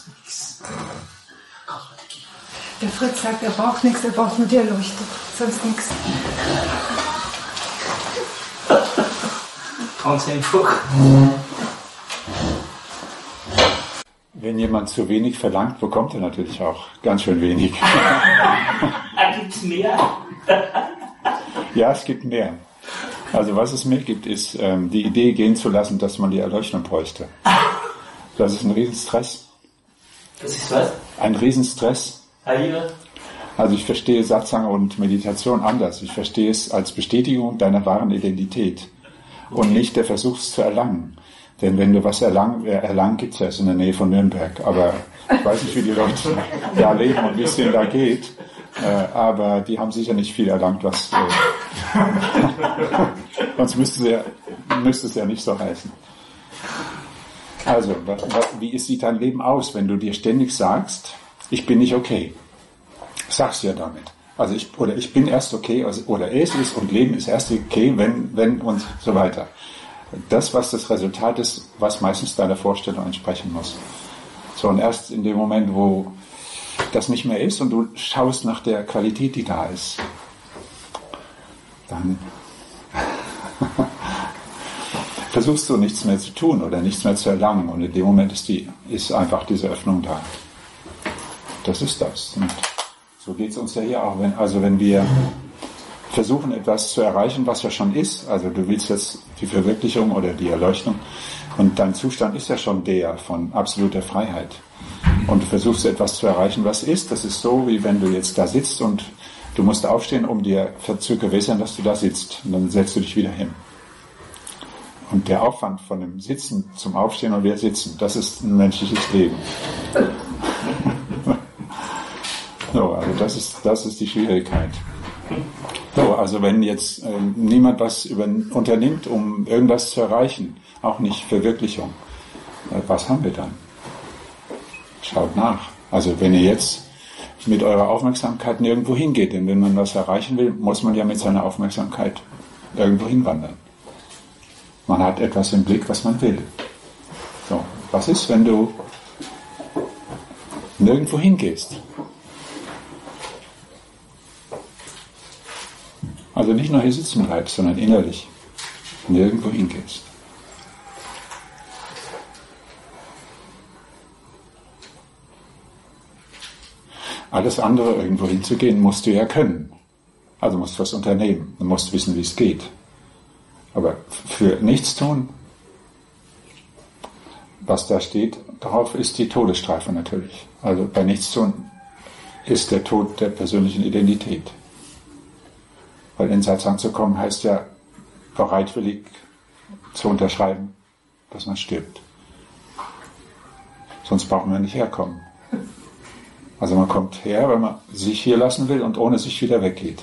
nichts. Der Fritz sagt, er braucht nichts, er braucht nur die Erleuchtung, sonst nichts. Ganz einfach. Wenn jemand zu wenig verlangt, bekommt er natürlich auch ganz schön wenig. Gibt's mehr? Ja, es gibt mehr. Also was es mehr gibt, ist die Idee gehen zu lassen, dass man die Erleuchtung bräuchte. Das ist ein Riesenstress. Das ist was? Ein Riesenstress. Also ich verstehe Satsang und Meditation anders. Ich verstehe es als Bestätigung deiner wahren Identität und nicht der Versuch, es zu erlangen. Denn wenn du was erlangen gibt es ja erst in der Nähe von Nürnberg. Aber ich weiß nicht, wie die Leute da leben und wie es denen da geht. Aber die haben sicher nicht viel erlangt, was sonst müsste es ja nicht so heißen. Also, wie sieht dein Leben aus, wenn du dir ständig sagst, ich bin nicht okay? Sagst du ja damit. Also ich bin erst okay, oder es ist und Leben ist erst okay, wenn und so weiter. Das, was das Resultat ist, was meistens deiner Vorstellung entsprechen muss. So, und erst in dem Moment, wo das nicht mehr ist und du schaust nach der Qualität, die da ist, dann versuchst du nichts mehr zu tun oder nichts mehr zu erlangen und in dem Moment ist einfach diese Öffnung da. Das ist das. Und so geht es uns ja hier auch, wenn wir versuchen, etwas zu erreichen, was ja schon ist, also du willst jetzt die Verwirklichung oder die Erleuchtung und dein Zustand ist ja schon der von absoluter Freiheit und du versuchst etwas zu erreichen, was ist, das ist so, wie wenn du jetzt da sitzt und du musst aufstehen, um dir zu gewässern, dass du da sitzt und dann setzt du dich wieder hin. Und der Aufwand von dem Sitzen zum Aufstehen und wieder Sitzen, das ist ein menschliches Leben. So, also das ist die Schwierigkeit. So, also wenn jetzt niemand was unternimmt, um irgendwas zu erreichen, auch nicht Verwirklichung, was haben wir dann? Schaut nach. Also wenn ihr jetzt mit eurer Aufmerksamkeit nirgendwo hingeht, denn wenn man was erreichen will, muss man ja mit seiner Aufmerksamkeit irgendwo hinwandern. Man hat etwas im Blick, was man will. So, was ist, wenn du nirgendwo hingehst? Also nicht nur hier sitzen bleibst, sondern innerlich nirgendwo hingehst. Alles andere, irgendwo hinzugehen, musst du ja können. Also musst du was unternehmen. Du musst wissen, wie es geht. Aber für nichts tun, was da steht, darauf ist die Todesstrafe natürlich. Also bei nichts tun ist der Tod der persönlichen Identität. Weil in Satsang zu kommen heißt ja bereitwillig zu unterschreiben, dass man stirbt. Sonst brauchen wir nicht herkommen. Also man kommt her, wenn man sich hier lassen will und ohne sich wieder weggeht.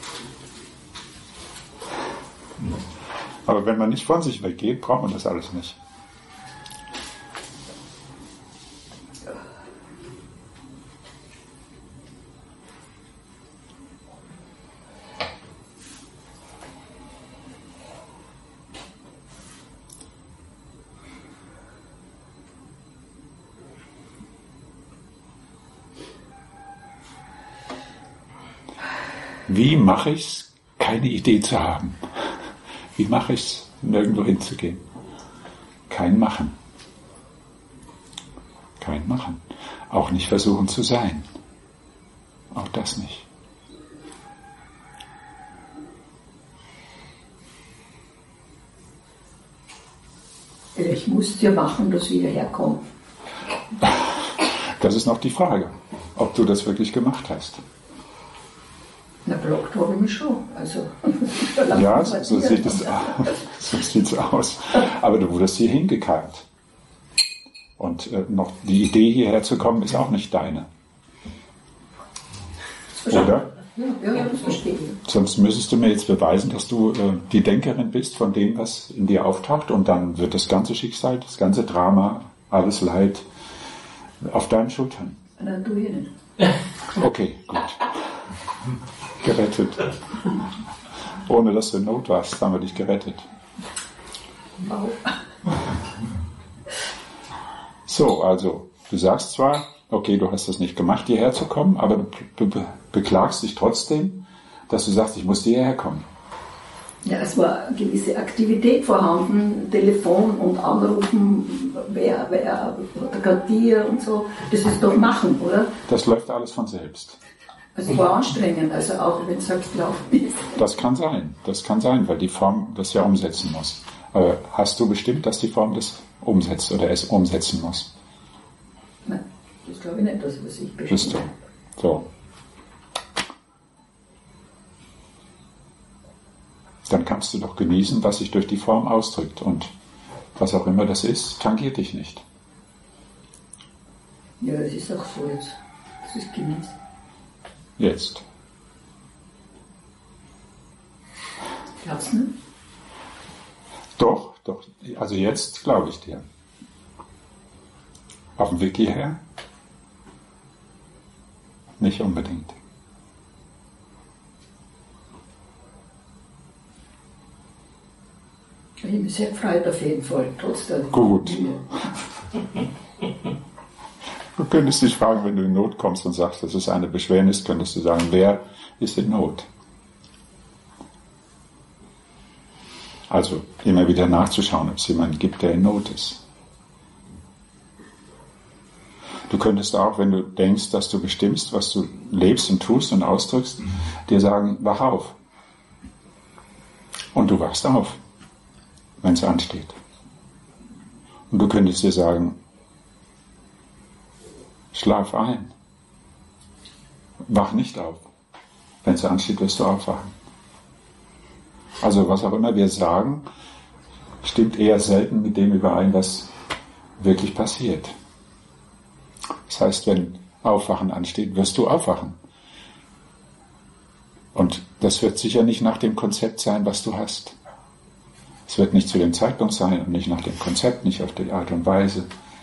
Aber wenn man nicht von sich weggeht, braucht man das alles nicht. Wie mache ich es, keine Idee zu haben? Wie mache ich es, nirgendwo hinzugehen? Kein Machen. Kein Machen. Auch nicht versuchen zu sein. Auch das nicht. Vielleicht musst du ja machen, dass wir herkommen. Das ist noch die Frage, ob du das wirklich gemacht hast. Na, blockt habe ich mich schon. Also, ja, so sieht's aus. Aber du wurdest hier hingekarrt. Und noch die Idee, hierher zu kommen, ist auch nicht deine. Oder? Ja, das verstehe ich. Sonst müsstest du mir jetzt beweisen, dass du die Denkerin bist von dem, was in dir auftaucht. Und dann wird das ganze Schicksal, das ganze Drama, alles Leid auf deinen Schultern. Nein, du hier nicht. Okay, gut. Gerettet. Ohne dass du in Not warst, haben wir dich gerettet. Wow. So, also, Du sagst zwar, okay, du hast das nicht gemacht, hierher zu kommen, aber du beklagst dich trotzdem, dass du sagst, ich muss hierher kommen. Ja, es war eine gewisse Aktivität vorhanden, Telefon und Anrufen, wer hat Quartier und so. Das ist doch machen, oder? Das läuft alles von selbst. Also es war anstrengend, also auch wenn es halt gelaufen ist. Das kann sein, weil die Form das ja umsetzen muss. Aber hast du bestimmt, dass die Form das umsetzt oder es umsetzen muss? Nein, das glaube ich nicht, dass was ich bestimme. Bist du. So. Dann kannst du doch genießen, was sich durch die Form ausdrückt. Und was auch immer das ist, tangiert dich nicht. Ja, es ist auch so jetzt. Es ist genießt. Jetzt. Glaubst du nicht? Doch. Also jetzt glaube ich dir. Auf dem Weg hierher? Nicht unbedingt. Ich bin sehr gefreut auf jeden Fall, trotz der Gut. Mühe. Du könntest dich fragen, wenn du in Not kommst und sagst, das ist eine Beschwernis, könntest du sagen, wer ist in Not? Also immer wieder nachzuschauen, ob es jemanden gibt, der in Not ist. Du könntest auch, wenn du denkst, dass du bestimmst, was du lebst und tust und ausdrückst, dir sagen, wach auf. Und du wachst auf, wenn es ansteht. Und du könntest dir sagen, schlaf ein. Wach nicht auf. Wenn es ansteht, wirst du aufwachen. Also was auch immer wir sagen, stimmt eher selten mit dem überein, was wirklich passiert. Das heißt, wenn Aufwachen ansteht, wirst du aufwachen. Und das wird sicher nicht nach dem Konzept sein, was du hast. Es wird nicht zu dem Zeitpunkt sein und nicht nach dem Konzept, nicht auf die Art und Weise.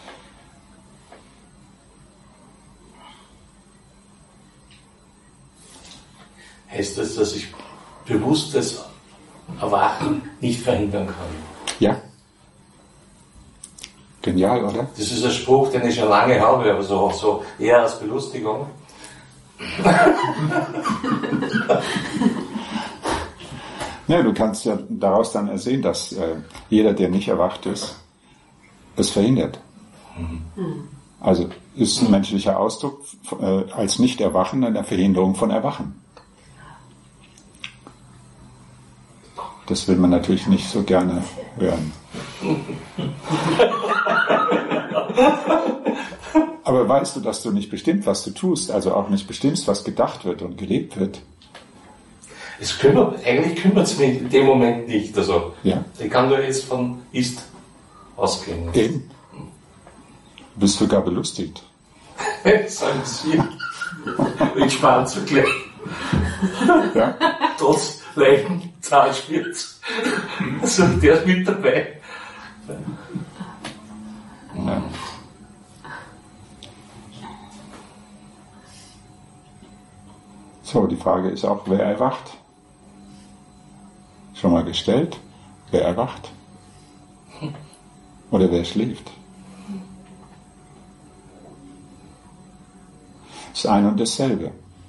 Heißt das, dass ich bewusstes Erwachen nicht verhindern kann? Ja. Genial, oder? Das ist ein Spruch, den ich schon lange habe, aber so eher als Belustigung. Ja, du kannst ja daraus dann ersehen, dass jeder, der nicht erwacht ist, es verhindert. Also ist ein menschlicher Ausdruck als Nicht-Erwachen eine Verhinderung von Erwachen. Das will man natürlich nicht so gerne hören. Aber weißt du, dass du nicht bestimmt, was du tust, also auch nicht bestimmst, was gedacht wird und gelebt wird? Eigentlich kümmert es mich in dem Moment nicht. Also, ja. Ich kann nur jetzt von Ist ausgehen. Eben. Du bist sogar belustigt. Sagen Sie, ich spare zu klein. Ja? Trotz leichten Zahnschmerz. Also, der ist mit dabei. Ja. So, die Frage ist auch, wer erwacht? Schon mal gestellt? Wer erwacht? Oder wer schläft? Das ist ein und dasselbe.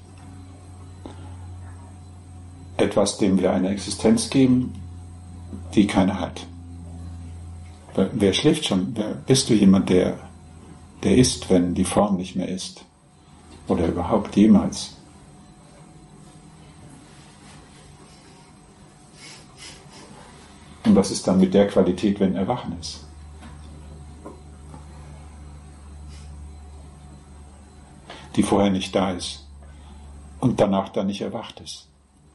Etwas, dem wir eine Existenz geben, die keiner hat. Wer schläft schon? Bist du jemand, der ist, wenn die Form nicht mehr ist? Oder überhaupt jemals? Und was ist dann mit der Qualität, wenn Erwachen ist? Die vorher nicht da ist und danach dann nicht erwacht ist.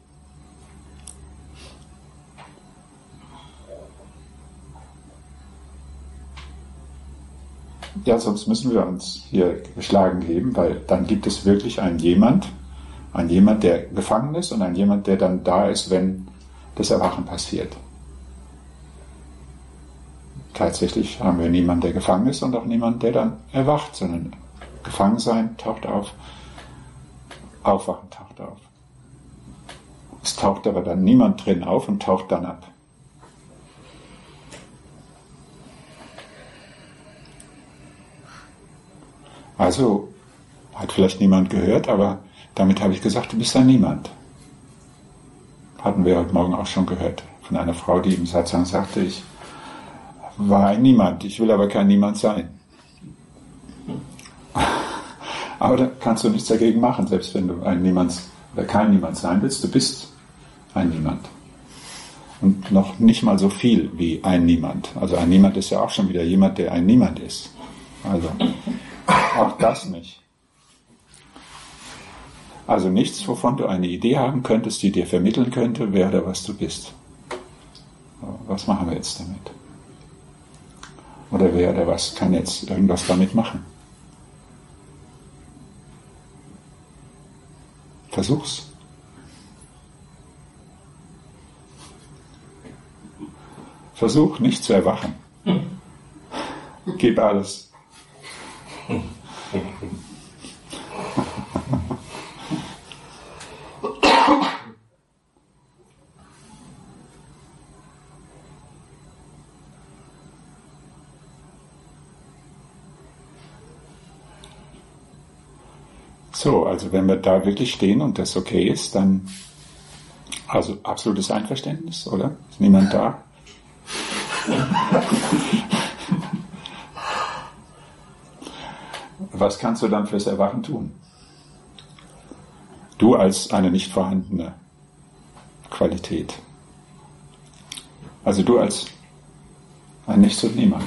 Ja, sonst müssen wir uns hier geschlagen geben, weil dann gibt es wirklich einen jemand, der gefangen ist und einen jemand, der dann da ist, wenn das Erwachen passiert. Tatsächlich haben wir niemanden, der gefangen ist und auch niemanden, der dann erwacht, sondern gefangen sein taucht auf, Aufwachen taucht auf. Es taucht aber dann niemand drin auf und taucht dann ab. Also hat vielleicht niemand gehört, aber damit habe ich gesagt, du bist ein Niemand. Hatten wir heute Morgen auch schon gehört von einer Frau, die im Satsang sagte, ich war ein Niemand, ich will aber kein Niemand sein. Aber da kannst du nichts dagegen machen, selbst wenn du ein Niemand oder kein Niemand sein willst, du bist ein Niemand. Und noch nicht mal so viel wie ein Niemand. Also ein Niemand ist ja auch schon wieder jemand, der ein Niemand ist. Also auch das nicht. Also nichts, wovon du eine Idee haben könntest, die dir vermitteln könnte, wer oder was du bist. Was machen wir jetzt damit? Oder wer oder was kann jetzt irgendwas damit machen? Versuch's. Versuch nicht zu erwachen. Gib alles. So, also wenn wir da wirklich stehen und das okay ist, dann, also absolutes Einverständnis, oder? Ist niemand da? Was kannst du dann fürs Erwachen tun? Du als eine nicht vorhandene Qualität. Also du als ein Nichts und Niemand.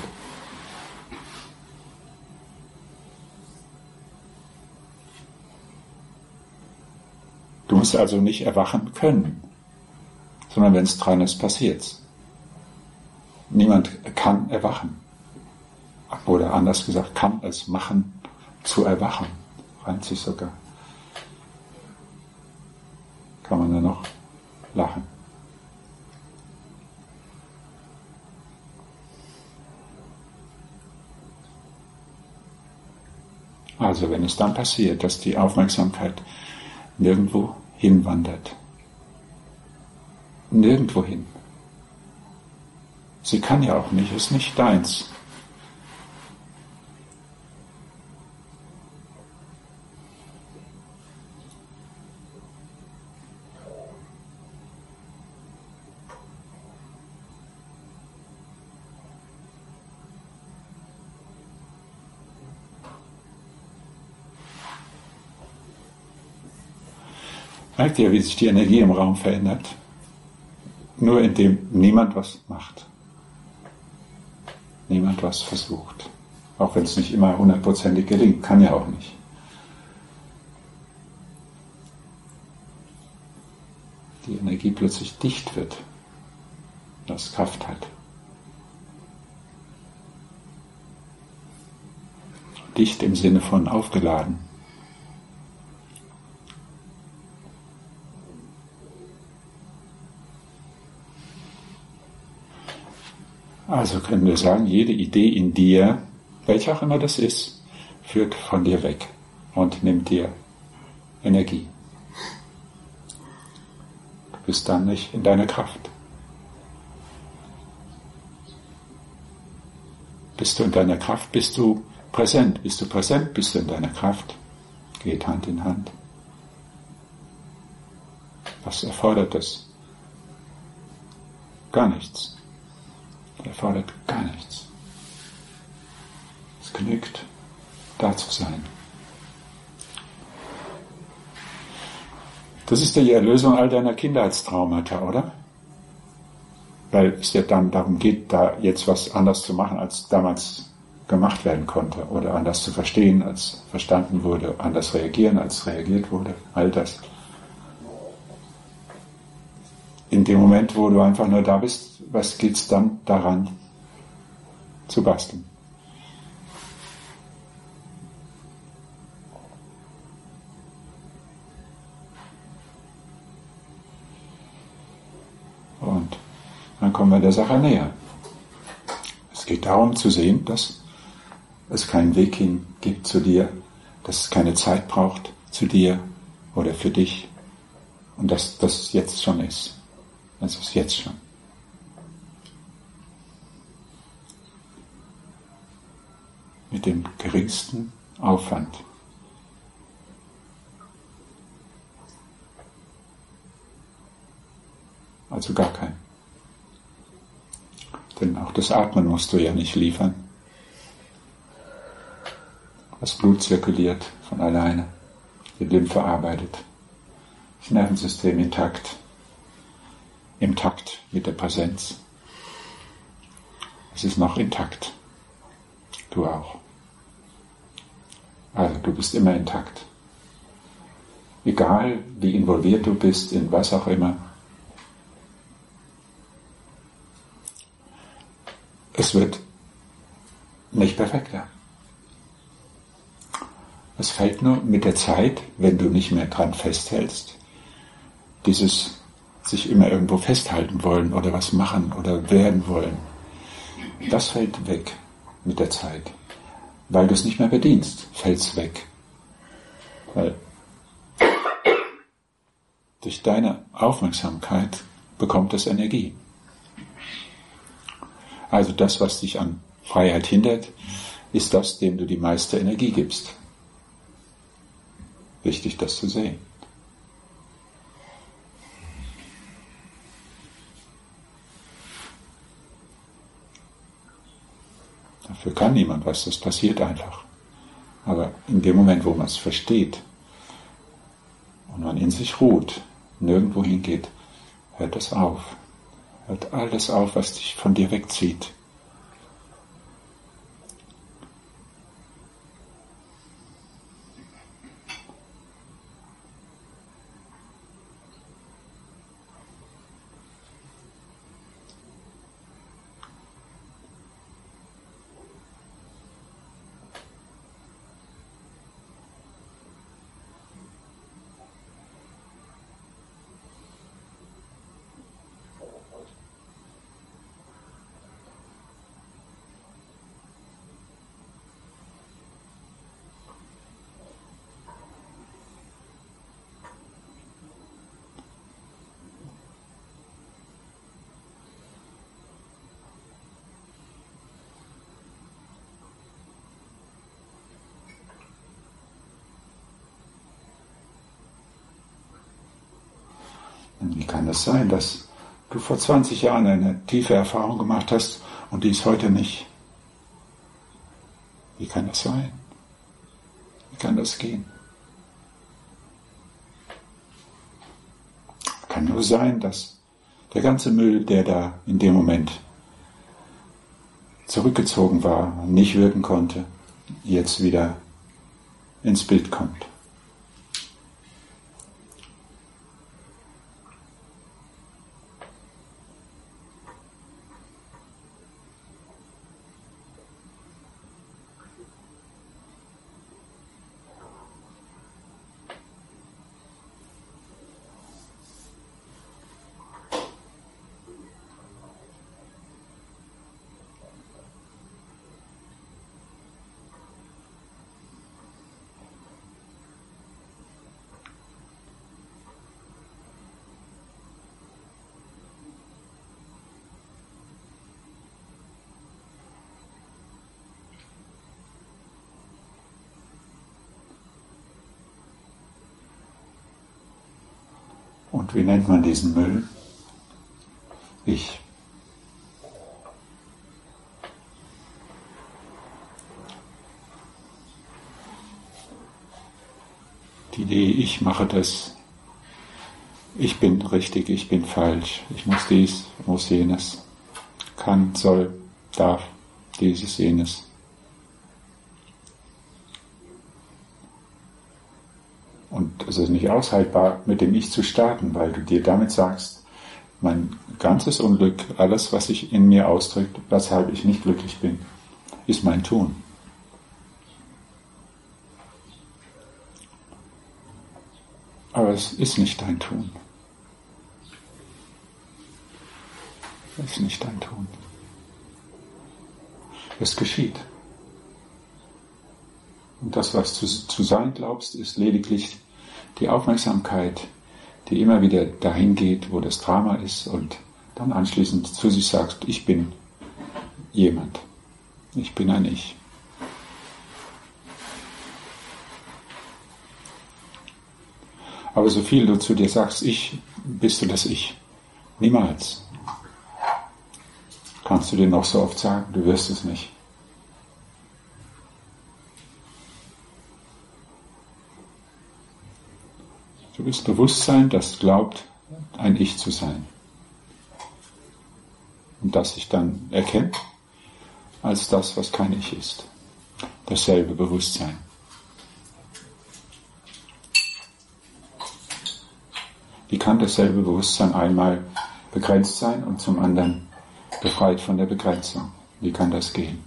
Du musst also nicht erwachen können, sondern wenn es dran ist, passiert's. Niemand kann erwachen. Oder anders gesagt, kann es machen, zu erwachen. Reimt sich sogar. Kann man da noch lachen. Also wenn es dann passiert, dass die Aufmerksamkeit nirgendwo hinwandert. Nirgendwo hin. Sie kann ja auch nicht, ist nicht deins. Merkt ihr, wie sich die Energie im Raum verändert? Nur indem niemand was macht. Niemand was versucht. Auch wenn es nicht immer 100%ig gelingt, kann ja auch nicht. Die Energie plötzlich dicht wird, das Kraft hat. Dicht im Sinne von aufgeladen. Also können wir sagen, jede Idee in dir, welche auch immer das ist, führt von dir weg und nimmt dir Energie. Du bist dann nicht in deiner Kraft. Bist du in deiner Kraft, bist du präsent. Bist du präsent, bist du in deiner Kraft. Geht Hand in Hand. Was erfordert das? Gar nichts. Erfordert gar nichts. Es genügt, da zu sein. Das ist die Erlösung all deiner Kindheitstraumata, oder? Weil es ja dann darum geht, da jetzt was anders zu machen, als damals gemacht werden konnte. Oder anders zu verstehen, als verstanden wurde. Anders reagieren, als reagiert wurde. All das. In dem Moment, wo du einfach nur da bist, was geht's dann daran zu basteln? Und dann kommen wir der Sache näher. Es geht darum zu sehen, dass es keinen Weg hin gibt zu dir, dass es keine Zeit braucht zu dir oder für dich und dass das jetzt schon ist. Das ist jetzt schon. Mit dem geringsten Aufwand. Also gar kein. Denn auch das Atmen musst du ja nicht liefern. Das Blut zirkuliert von alleine, die Lymphe arbeitet, das Nervensystem intakt, im Takt mit der Präsenz. Es ist noch intakt. Du auch. Also du bist immer intakt. Egal wie involviert du bist in was auch immer, es wird nicht perfekter. Es fällt nur mit der Zeit, wenn du nicht mehr dran festhältst, dieses sich immer irgendwo festhalten wollen oder was machen oder werden wollen, das fällt weg mit der Zeit. Weil du es nicht mehr bedienst, fällt es weg. Weil durch deine Aufmerksamkeit bekommt es Energie. Also das, was dich an Freiheit hindert, ist das, dem du die meiste Energie gibst. Wichtig, das zu sehen. Dafür kann niemand was, das passiert einfach. Aber in dem Moment, wo man es versteht und man in sich ruht, nirgendwo hingeht, hört das auf. Hört alles auf, was dich von dir wegzieht. Wie kann es sein, dass du vor 20 Jahren eine tiefe Erfahrung gemacht hast und dies heute nicht? Wie kann das sein? Wie kann das gehen? Kann nur sein, dass der ganze Müll, der da in dem Moment zurückgezogen war und nicht wirken konnte, jetzt wieder ins Bild kommt. Und wie nennt man diesen Müll? Ich. Die Idee, ich mache das, ich bin richtig, ich bin falsch, ich muss dies, muss jenes, kann, soll, darf, dieses, jenes. Und es ist nicht aushaltbar, mit dem Ich zu starten, weil du dir damit sagst, mein ganzes Unglück, alles, was sich in mir ausdrückt, weshalb ich nicht glücklich bin, ist mein Tun. Aber es ist nicht dein Tun. Es ist nicht dein Tun. Es geschieht. Und das, was du zu sein glaubst, ist lediglich die Aufmerksamkeit, die immer wieder dahin geht, wo das Drama ist und dann anschließend zu sich sagst, ich bin jemand. Ich bin ein Ich. Aber so viel du zu dir sagst, ich, bist du das Ich. Niemals. Kannst du dir noch so oft sagen, du wirst es nicht. Du bist Bewusstsein, das glaubt, ein Ich zu sein. Und das sich dann erkennt als das, was kein Ich ist. Dasselbe Bewusstsein. Wie kann dasselbe Bewusstsein einmal begrenzt sein und zum anderen befreit von der Begrenzung? Wie kann das gehen?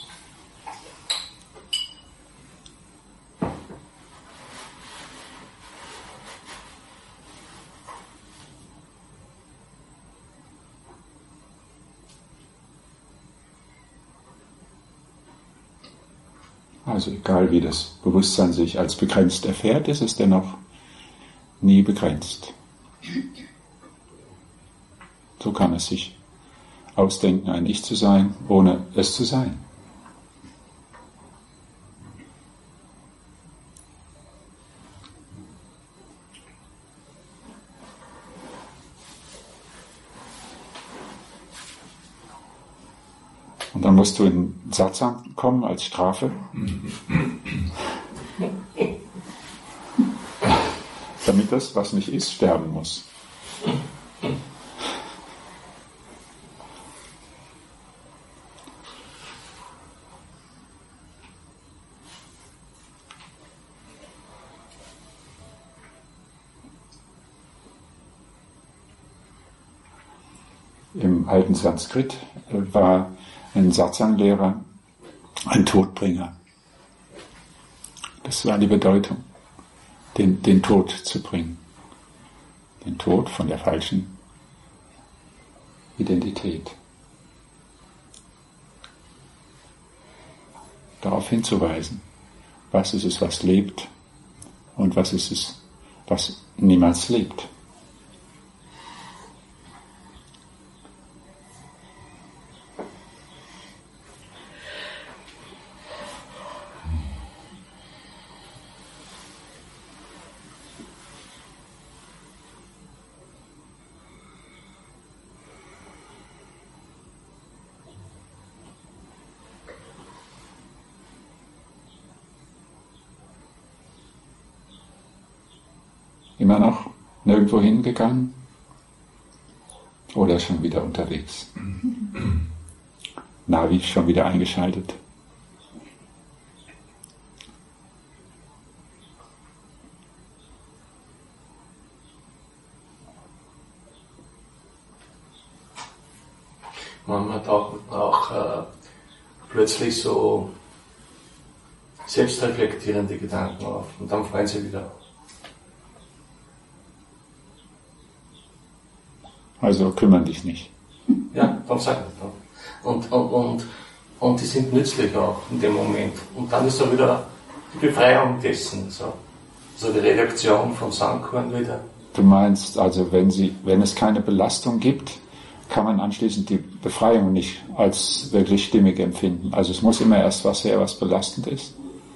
Also egal wie das Bewusstsein sich als begrenzt erfährt, ist es dennoch nie begrenzt. So kann es sich ausdenken, ein Ich zu sein, ohne es zu sein. Und dann musst du in Satsang kommen als Strafe, damit das, was nicht ist, sterben muss. Im alten Sanskrit war ein Satsang-Lehrer ein Todbringer. Das war die Bedeutung, den Tod zu bringen. Den Tod von der falschen Identität. Darauf hinzuweisen, was ist es, was lebt und was ist es, was niemals lebt. Immer noch nirgendwo hingegangen oder schon wieder unterwegs? Navi schon wieder eingeschaltet. Man tauchen auch plötzlich so selbstreflektierende Gedanken auf und dann fallen sie wieder. Also kümmern dich nicht. Ja, dann sagen wir dann. Und die sind nützlich auch in dem Moment. Und dann ist da wieder die Befreiung dessen. So die Reduktion von Sandkorn wieder. Du meinst also, wenn es keine Belastung gibt, kann man anschließend die Befreiung nicht als wirklich stimmig empfinden. Also es muss immer erst was her, was belastend ist.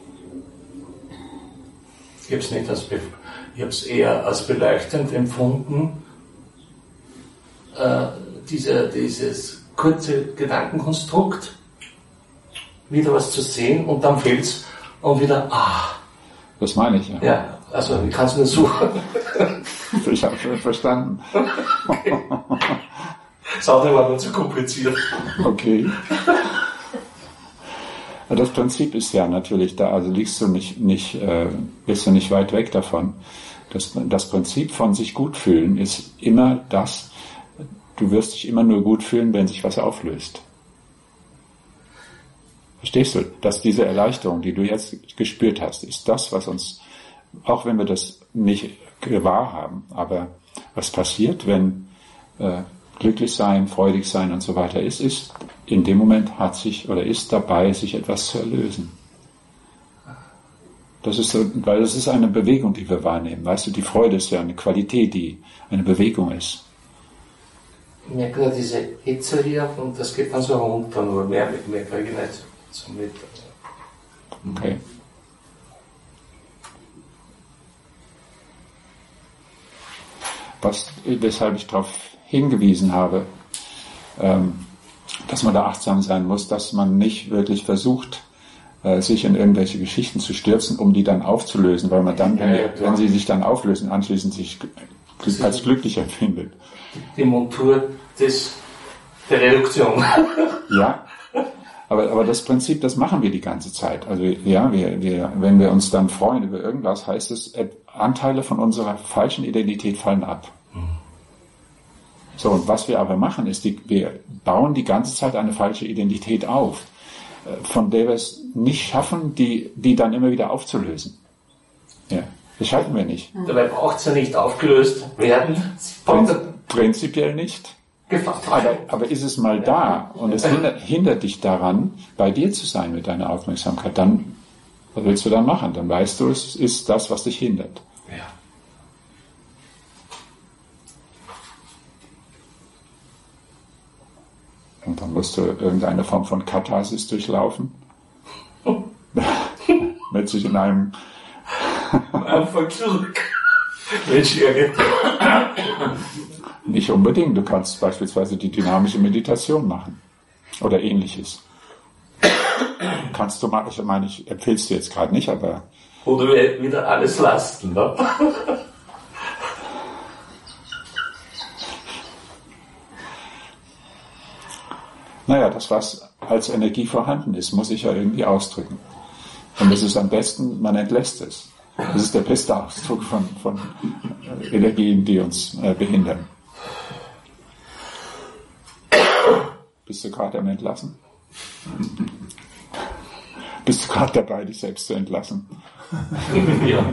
Ich habe es eher als beleuchtend empfunden, dieses kurze Gedankenkonstrukt, wieder was zu sehen und dann fehlt's und wieder, Das meine ich, ja. Ja, also ich kann es nur suchen. Ich habe schon verstanden. Okay. Das andere war mir zu kompliziert. Okay. Das Prinzip ist ja natürlich da, also bist du nicht weit weg davon. Das Prinzip von sich gut fühlen ist immer das, du wirst dich immer nur gut fühlen, wenn sich was auflöst. Verstehst du? Dass diese Erleichterung, die du jetzt gespürt hast, ist das, was uns, auch wenn wir das nicht wahr haben, aber was passiert, wenn glücklich sein, freudig sein und so weiter ist in dem Moment ist dabei, sich etwas zu erlösen. Das ist so, weil das ist eine Bewegung, die wir wahrnehmen. Weißt du, die Freude ist ja eine Qualität, die eine Bewegung ist. Ich merke nur diese Hitze hier und das geht dann so runter, nur mehr kriege ich nicht so mit. Okay. Weshalb ich darauf hingewiesen habe, dass man da achtsam sein muss, dass man nicht wirklich versucht, sich in irgendwelche Geschichten zu stürzen, um die dann aufzulösen, weil man dann, wenn sie sich dann auflösen, anschließend sich als glücklich empfindet. Die Montur der Reduktion. Ja, aber das Prinzip, das machen wir die ganze Zeit. Also ja, wenn wir uns dann freuen über irgendwas, heißt es, Anteile von unserer falschen Identität fallen ab. So, und was wir aber machen, ist, wir bauen die ganze Zeit eine falsche Identität auf, von der wir es nicht schaffen, die dann immer wieder aufzulösen. Ja, das schaffen wir nicht. Dabei braucht es ja nicht aufgelöst werden. Prinzipiell nicht. Aber ist es mal da und es hindert dich daran, bei dir zu sein mit deiner Aufmerksamkeit, dann, was willst du dann machen? Dann weißt du, es ist das, was dich hindert. Ja. Und dann musst du irgendeine Form von Katharsis durchlaufen. Mit sich in einem Einfach zurück. Mensch, nicht unbedingt. Du kannst beispielsweise die dynamische Meditation machen. Oder ähnliches. Kannst du mal, ich meine, ich empfehle es dir jetzt gerade nicht, aber... Oder wieder alles lassen, ne? Naja, das, was als Energie vorhanden ist, muss ich ja irgendwie ausdrücken. Und es ist am besten, man entlässt es. Das ist der beste Ausdruck von Energien, die uns behindern. Bist du gerade am Entlassen? Bist du gerade dabei, dich selbst zu entlassen? Ja.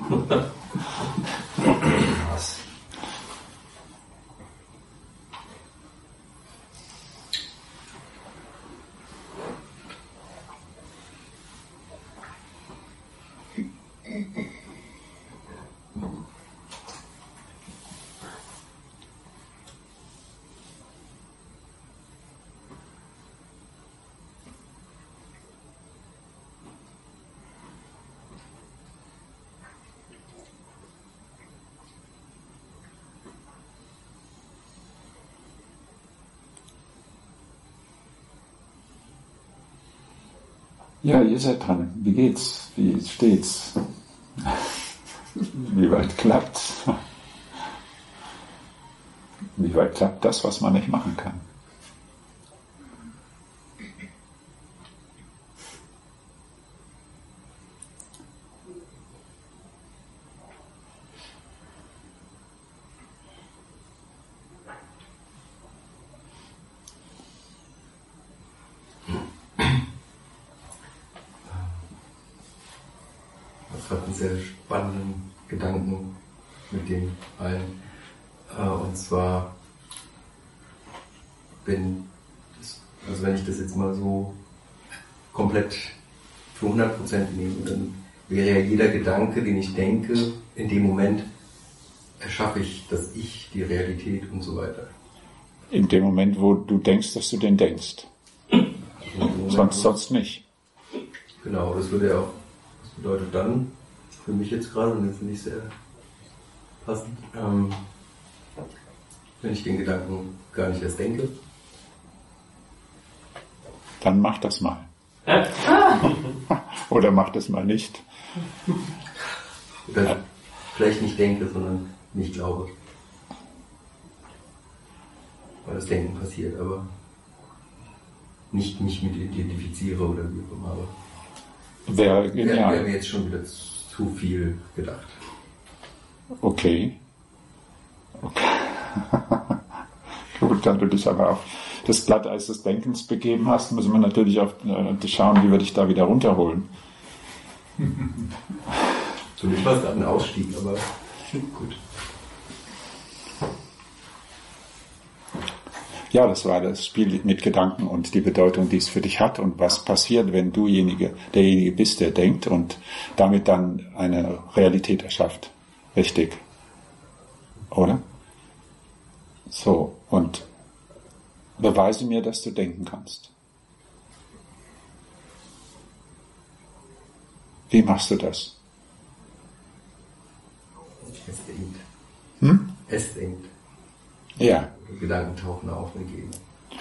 Ja, ihr seid dran. Wie geht's? Wie steht's? Wie weit klappt? Wie weit klappt das, was man nicht machen kann? Das hat einen sehr spannenden Gedanken mit den allen. Und zwar, wenn ich das jetzt mal so komplett für 100% nehme, dann wäre ja jeder Gedanke, den ich denke, in dem Moment erschaffe ich das Ich, die Realität und so weiter. In dem Moment, wo du denkst, dass du den denkst. Sonst nicht. Genau, das würde ja auch, das bedeutet dann, für mich jetzt gerade, und den finde ich sehr passend, wenn ich den Gedanken gar nicht erst denke. Dann mach das mal. Oder mach das mal nicht. Oder vielleicht nicht denke, sondern nicht glaube. Weil das Denken passiert, aber nicht mich mit identifiziere oder wie auch immer. Wäre genial. Wäre mir jetzt schon wieder zu viel gedacht. Okay. Gut, dann du dich aber auf das Glatteis des Denkens begeben hast, müssen wir natürlich auch schauen, wie wir dich da wieder runterholen. Für mich war es gerade ein Ausstieg, aber gut. Ja, das war das Spiel mit Gedanken und die Bedeutung, die es für dich hat und was passiert, wenn du derjenige bist, der denkt und damit dann eine Realität erschafft. Richtig. Oder? So, und beweise mir, dass du denken kannst. Wie machst du das? Es denkt. es denkt. Ja. Gedanken tauchen auf und gehen.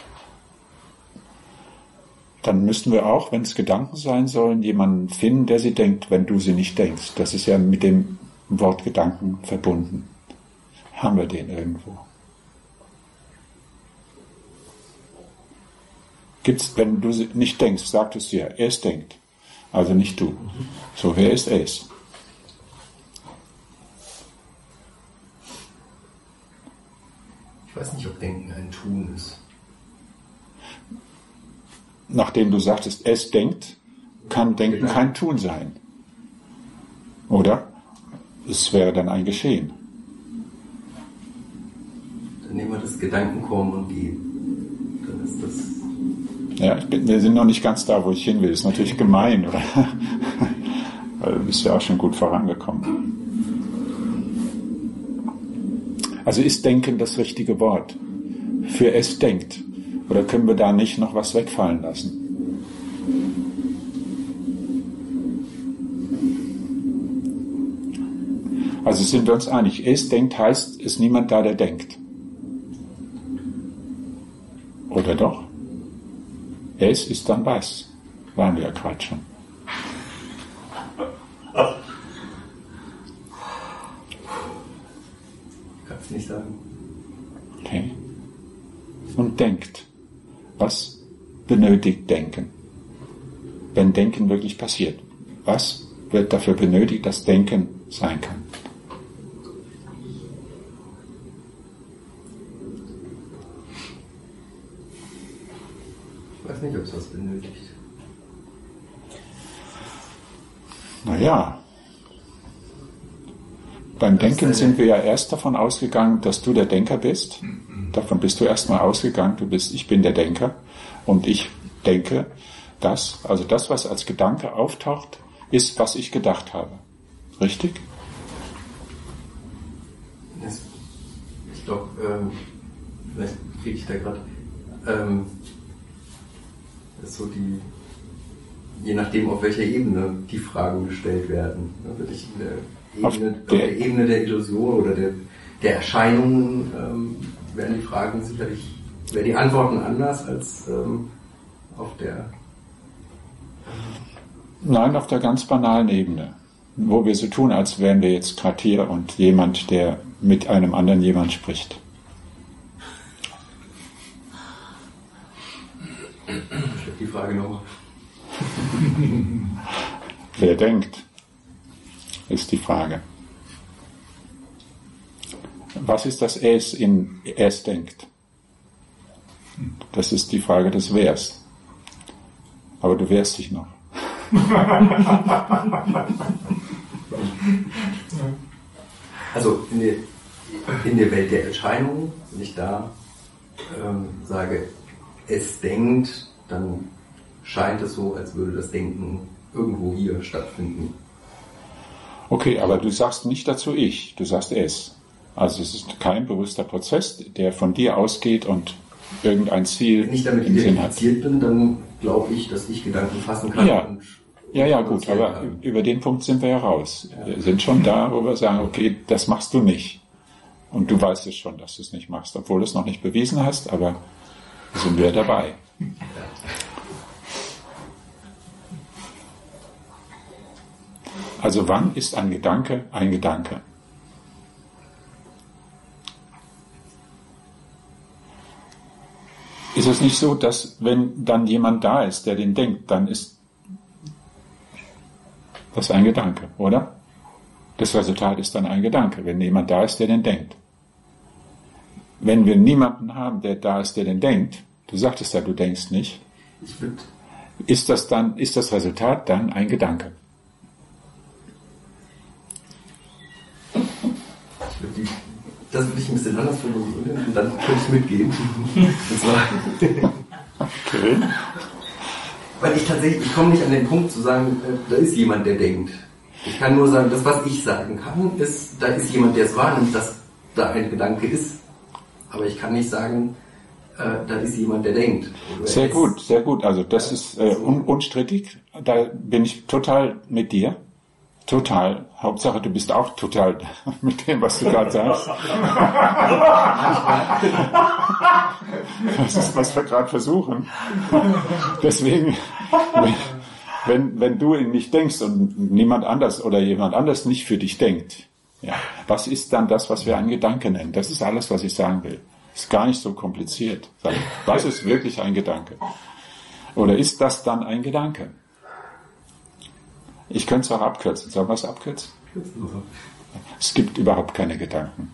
Dann müssten wir auch, wenn es Gedanken sein sollen, jemanden finden, der sie denkt, wenn du sie nicht denkst. Das ist ja mit dem Wort Gedanken verbunden. Haben wir den irgendwo? Gibt's, wenn du sie nicht denkst, sagt es dir, es denkt. Also nicht du. So, wer ist es? Ich weiß nicht, ob Denken ein Tun ist. Nachdem du sagtest, es denkt, kann Denken kein Tun sein. Oder? Es wäre dann ein Geschehen. Dann nehmen wir das Gedanken kommen und gehen. Dann ist das... Ja, wir sind noch nicht ganz da, wo ich hin will. Ist natürlich gemein, oder? Weil du bist ja auch schon gut vorangekommen. Also ist Denken das richtige Wort für es denkt? Oder können wir da nicht noch was wegfallen lassen? Also sind wir uns einig, es denkt heißt, ist niemand da, der denkt. Oder doch? Es ist dann was. Waren wir ja gerade schon. Ich kann es nicht sagen. Okay. Und denkt. Was benötigt Denken? Wenn Denken wirklich passiert. Was wird dafür benötigt, dass Denken sein kann? Ich weiß nicht, ob es was benötigt. Naja. Beim Denken sind wir ja erst davon ausgegangen, dass du der Denker bist. Davon bist du erstmal ausgegangen. Ich bin der Denker. Und ich denke, also das, was als Gedanke auftaucht, ist, was ich gedacht habe. Richtig? Ich glaube, vielleicht kriege ich da gerade, ist so je nachdem, auf welcher Ebene die Fragen gestellt werden. Wirklich auf der Ebene der Illusion oder der Erscheinungen werden die Fragen sicherlich, werden die Antworten anders als auf der... Nein, auf der ganz banalen Ebene, wo wir so tun, als wären wir jetzt gerade hier und jemand, der mit einem anderen jemand spricht. Ich habe die Frage nochmal. Wer denkt, ist die Frage. Was ist das Es in Es denkt? Das ist die Frage des Wers. Aber du wehrst dich noch. Also in der Welt der Erscheinungen, wenn ich da sage, es denkt, dann scheint es so, als würde das Denken irgendwo hier stattfinden. Okay, aber du sagst nicht dazu ich, du sagst es. Also es ist kein bewusster Prozess, der von dir ausgeht und irgendein Ziel Wenn ich damit im Sinn hat. identifiziert bin, dann glaube ich, dass ich Gedanken fassen kann. Ja, gut, aber über den Punkt sind wir ja raus. Ja. Wir sind schon da, wo wir sagen, okay, das machst du nicht. Und du weißt es schon, dass du es nicht machst, obwohl du es noch nicht bewiesen hast, aber sind wir dabei. Ja. Also wann ist ein Gedanke ein Gedanke? Ist es nicht so, dass wenn dann jemand da ist, der den denkt, dann ist das ein Gedanke, oder? Das Resultat ist dann ein Gedanke, wenn jemand da ist, der den denkt. Wenn wir niemanden haben, der da ist, der den denkt, du sagtest ja, du denkst nicht, ist das Resultat dann ein Gedanke? Das würde ich ein bisschen anders formulieren und dann könnte ich mitgehen. Und zwar, okay. Weil ich komme nicht an den Punkt zu sagen, da ist jemand, der denkt. Ich kann nur sagen, das, was ich sagen kann, ist, da ist jemand, der es wahrnimmt, dass da ein Gedanke ist. Aber ich kann nicht sagen, da ist jemand, der denkt. Sehr gut, sehr gut. Also das ist unstrittig. Da bin ich total mit dir. Total. Hauptsache, du bist auch total mit dem, was du gerade sagst. Das ist, was wir gerade versuchen. Deswegen, wenn du in mich denkst und niemand anders oder jemand anders nicht für dich denkt, ja, was ist dann das, was wir einen Gedanke nennen? Das ist alles, was ich sagen will. Ist gar nicht so kompliziert. Was ist wirklich ein Gedanke? Oder ist das dann ein Gedanke? Ich könnte es auch abkürzen. Sollen wir es abkürzen? Es gibt überhaupt keine Gedanken.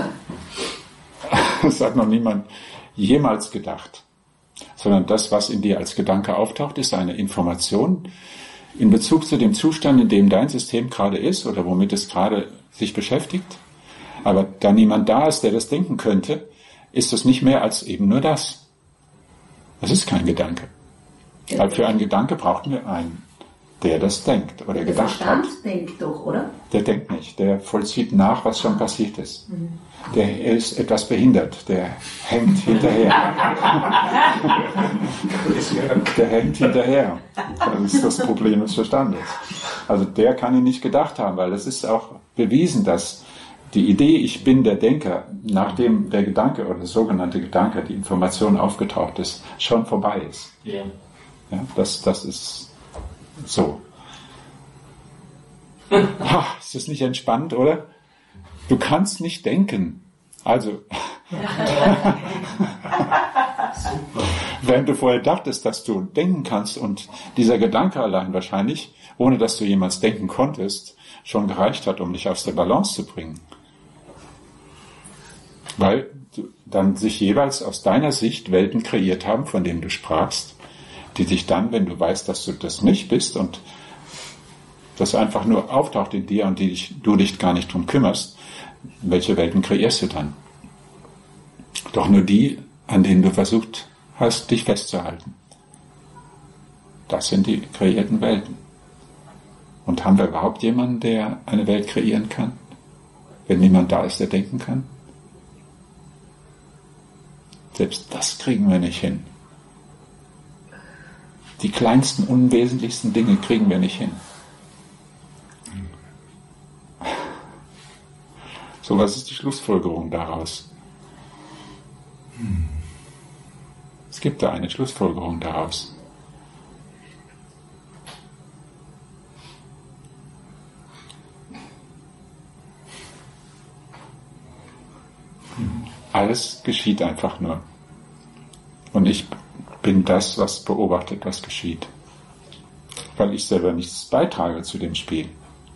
Das hat noch niemand jemals gedacht. Sondern das, was in dir als Gedanke auftaucht, ist eine Information in Bezug zu dem Zustand, in dem dein System gerade ist oder womit es gerade sich beschäftigt. Aber da niemand da ist, der das denken könnte, ist es nicht mehr als eben nur das. Das ist kein Gedanke. Weil für einen Gedanke brauchen wir einen, der das denkt oder Der gedacht hat. Verstand denkt doch, oder? Der denkt nicht, der vollzieht nach, was schon passiert ist. Der ist etwas behindert, der hängt hinterher. Der hängt hinterher. Das ist das Problem des Verstandes. Also der kann ihn nicht gedacht haben, weil es ist auch bewiesen, dass die Idee, ich bin der Denker, nachdem der Gedanke oder der sogenannte Gedanke, die Information aufgetaucht ist, schon vorbei ist. Ja. Ja, das ist so. Ist das nicht entspannt, oder? Du kannst nicht denken. Also, wenn du vorher dachtest, dass du denken kannst und dieser Gedanke allein wahrscheinlich, ohne dass du jemals denken konntest, schon gereicht hat, um dich aus der Balance zu bringen. Weil dann sich jeweils aus deiner Sicht Welten kreiert haben, von denen du sprachst, die dich dann, wenn du weißt, dass du das nicht bist und das einfach nur auftaucht in dir und du dich gar nicht drum kümmerst, welche Welten kreierst du dann? Doch nur die, an denen du versucht hast, dich festzuhalten. Das sind die kreierten Welten. Und haben wir überhaupt jemanden, der eine Welt kreieren kann? Wenn niemand da ist, der denken kann? Selbst das kriegen wir nicht hin. Die kleinsten, unwesentlichsten Dinge kriegen wir nicht hin. So, was ist die Schlussfolgerung daraus? Es gibt da eine Schlussfolgerung daraus. Alles geschieht einfach nur. Und ich bin das, was beobachtet, was geschieht. Weil ich selber nichts beitrage zu dem Spiel.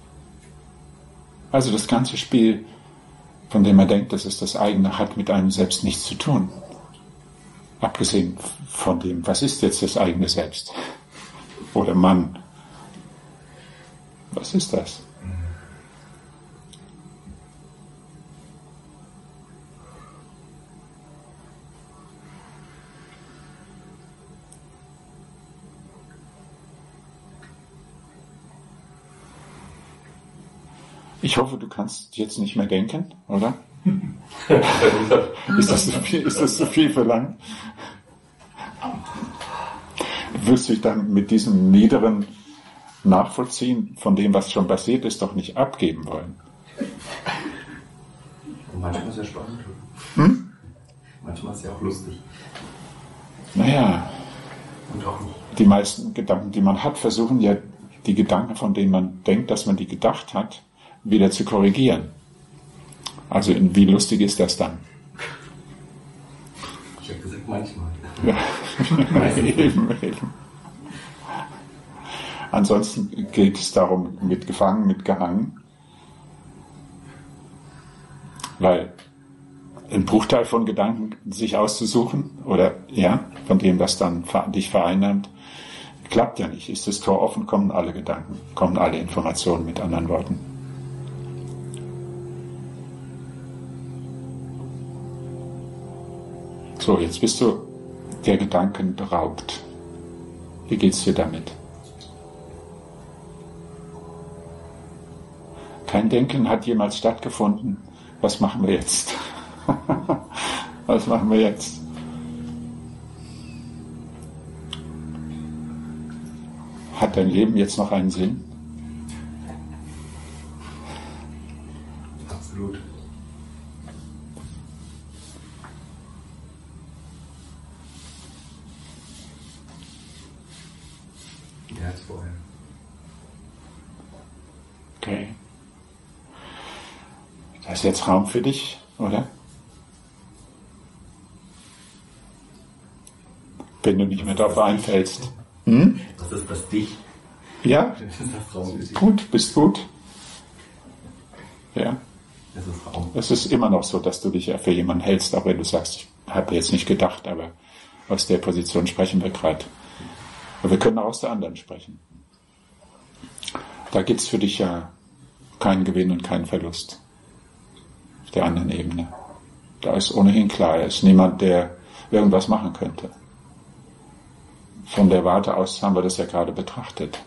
Also das ganze Spiel, von dem man denkt, das ist das eigene, hat mit einem selbst nichts zu tun. Abgesehen von dem, was ist jetzt das eigene Selbst? Oder Mann? Was ist das? Ich hoffe, du kannst jetzt nicht mehr denken, oder? Ist das zu viel verlangt? Du wirst dich dann mit diesem niederen Nachvollziehen von dem, was schon passiert ist, doch nicht abgeben wollen. Und manchmal ist es ja spannend. Manchmal ist es ja auch lustig. Naja, Und auch nicht. die meisten Gedanken, die man hat, versuchen ja die Gedanken, von denen man denkt, dass man die gedacht hat, wieder zu korrigieren. Also wie lustig ist das dann? Ich habe gesagt, manchmal. Ja, eben. Ansonsten geht es darum, mit gefangen, mit gehangen. Weil ein Bruchteil von Gedanken sich auszusuchen oder ja, von dem, was dann dich vereinnahmt, klappt ja nicht. Ist das Tor offen, kommen alle Gedanken, kommen alle Informationen, mit anderen Worten. So, jetzt bist du der Gedanken beraubt. Wie geht's dir damit? Kein Denken hat jemals stattgefunden. Was machen wir jetzt? Was machen wir jetzt? Hat dein Leben jetzt noch einen Sinn? Okay. Da ist jetzt Raum für dich, oder? Wenn du nicht mehr darauf einfällst. Hm? Was ist das dich? Ja? Das ist das Raum für dich. Gut, bist gut. Ja. Das ist Raum. Es ist immer noch so, dass du dich ja für jemanden hältst, auch wenn du sagst, ich habe jetzt nicht gedacht, aber aus der Position sprechen wir gerade. Aber wir können auch aus der anderen sprechen. Da gibt es für dich ja keinen Gewinn und keinen Verlust. Auf der anderen Ebene. Da ist ohnehin klar, er ist niemand, der irgendwas machen könnte. Von der Warte aus haben wir das ja gerade betrachtet.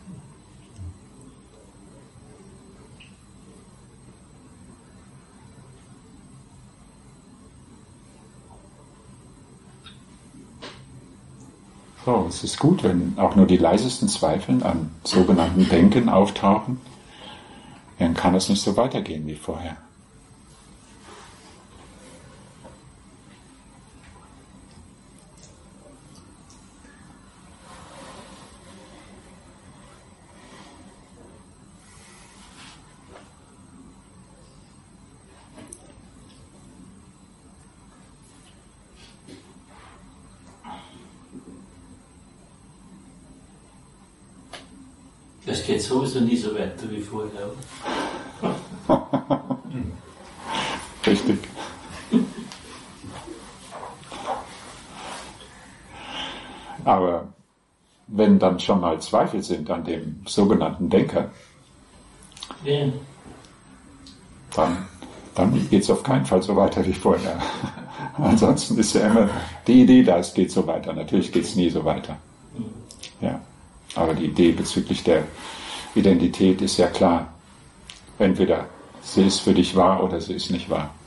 So, es ist gut, wenn auch nur die leisesten Zweifel an sogenannten Denken auftauchen, dann kann es nicht so weitergehen wie vorher. Das geht sowieso nie so weiter wie vorher, oder? Richtig. Aber wenn dann schon mal Zweifel sind an dem sogenannten Denker, Ja. dann geht es auf keinen Fall so weiter wie vorher. Ansonsten ist ja immer die Idee da, es geht so weiter. Natürlich geht es nie so weiter. Ja. Aber die Idee bezüglich der Identität ist ja klar. Entweder sie ist für dich wahr oder sie ist nicht wahr.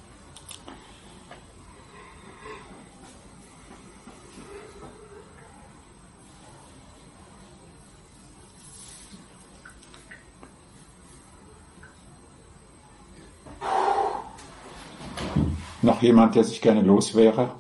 Noch jemand, der sich gerne los wäre?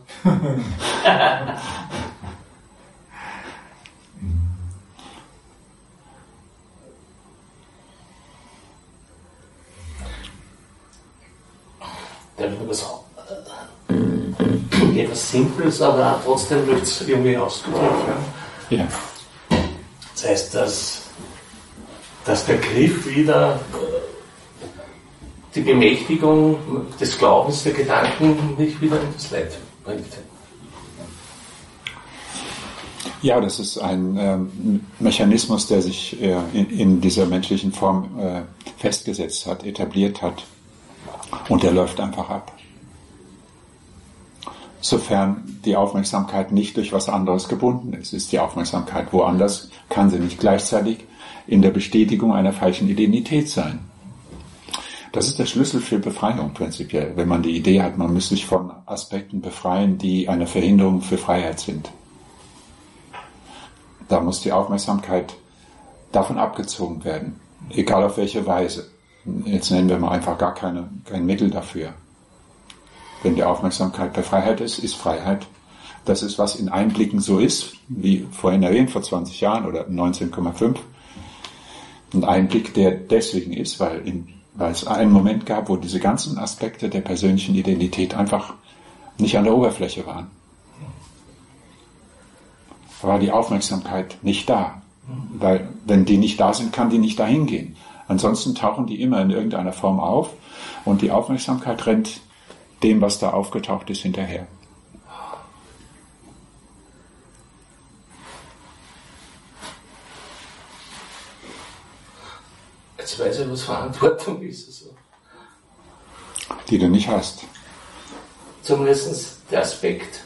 Etwas Simples, aber auch trotzdem wird es irgendwie ausgedrückt werden. Ja. Das heißt, dass der Griff wieder die Bemächtigung des Glaubens der Gedanken nicht wieder in das Leid bringt. Ja, das ist ein Mechanismus, der sich in dieser menschlichen Form festgesetzt hat, etabliert hat. Und der läuft einfach ab. Sofern die Aufmerksamkeit nicht durch was anderes gebunden ist. Ist die Aufmerksamkeit woanders, kann sie nicht gleichzeitig in der Bestätigung einer falschen Identität sein. Das ist der Schlüssel für Befreiung prinzipiell, wenn man die Idee hat, man müsse sich von Aspekten befreien, die eine Verhinderung für Freiheit sind. Da muss die Aufmerksamkeit davon abgezogen werden, egal auf welche Weise. Jetzt nennen wir mal einfach gar kein Mittel dafür. Wenn die Aufmerksamkeit bei Freiheit ist, ist Freiheit. Das ist, was in Einblicken so ist, wie vorhin erwähnt, vor 20 Jahren oder 19,5. Ein Einblick, der deswegen ist, weil es einen Moment gab, wo diese ganzen Aspekte der persönlichen Identität einfach nicht an der Oberfläche waren. Da war die Aufmerksamkeit nicht da. Weil, wenn die nicht da sind, kann die nicht dahin gehen. Ansonsten tauchen die immer in irgendeiner Form auf und die Aufmerksamkeit rennt dem, was da aufgetaucht ist, hinterher. Jetzt weiß ich, was Verantwortung ist. Also. Die du nicht hast. Zumindest der Aspekt.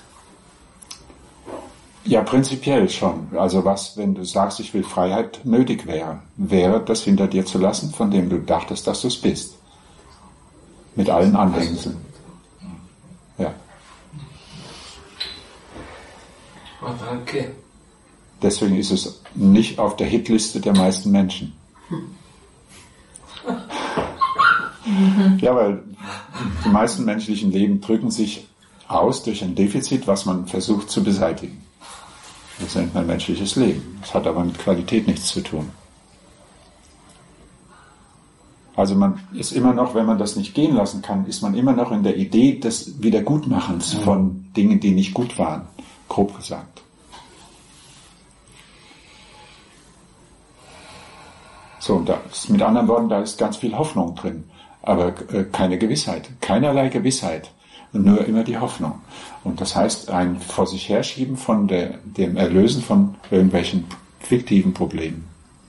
Ja, prinzipiell schon. Also was, wenn du sagst, ich will Freiheit, nötig wäre das hinter dir zu lassen, von dem du dachtest, dass du es bist. Mit allen Anhängseln. Ja. Oh, danke. Deswegen ist es nicht auf der Hitliste der meisten Menschen. Ja, weil die meisten menschlichen Leben drücken sich aus durch ein Defizit, was man versucht zu beseitigen. Das nennt man menschliches Leben. Das hat aber mit Qualität nichts zu tun. Also man ist immer noch, wenn man das nicht gehen lassen kann, ist man immer noch in der Idee des Wiedergutmachens von Dingen, die nicht gut waren, grob gesagt. So, mit anderen Worten, da ist ganz viel Hoffnung drin, aber keine Gewissheit, keinerlei Gewissheit, nur immer die Hoffnung. Und das heißt, ein vor sich herschieben von dem Erlösen von irgendwelchen fiktiven Problemen.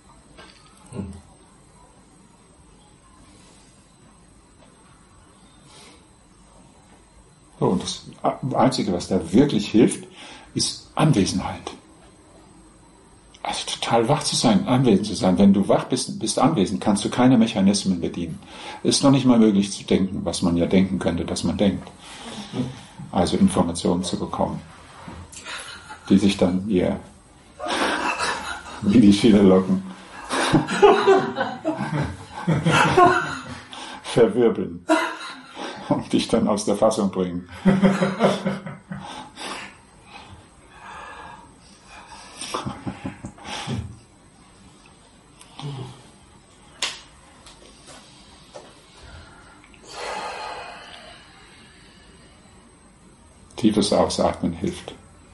So, und das Einzige, was da wirklich hilft, ist Anwesenheit. Also total wach zu sein, anwesend zu sein. Wenn du wach bist anwesend, kannst du keine Mechanismen bedienen. Ist noch nicht mal möglich zu denken, was man ja denken könnte, dass man denkt. Also Informationen zu bekommen, die sich dann wie die Schiene locken, verwirbeln und dich dann aus der Fassung bringen. Tiefes Ausatmen hilft.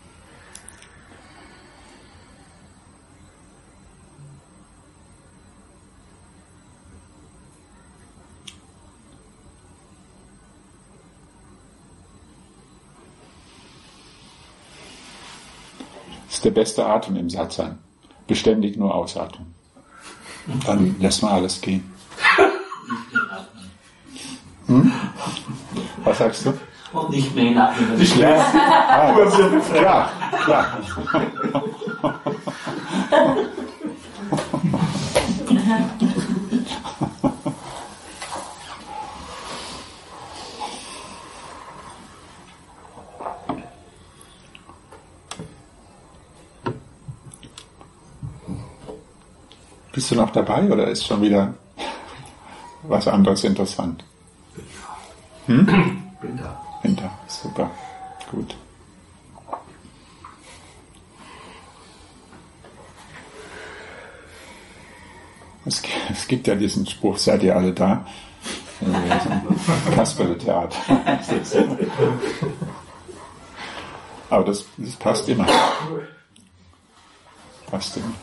Das ist der beste Atem im Satzsein. Beständig nur ausatmen. Dann lässt man alles gehen. Was sagst du? Und nicht mehr hinatmen. Klar. Bist du noch dabei oder ist schon wieder was anderes interessant? Bin da. Super, gut. Es gibt ja diesen Spruch, seid ihr alle da? Kasperle-Theater. Aber das passt immer. Passt immer.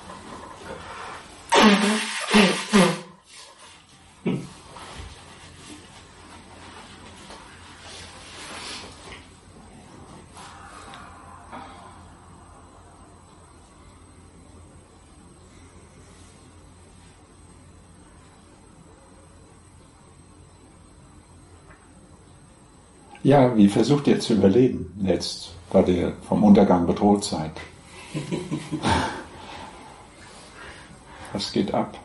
Ja, wie versucht ihr zu überleben jetzt, da ihr vom Untergang bedroht seid? Was geht ab?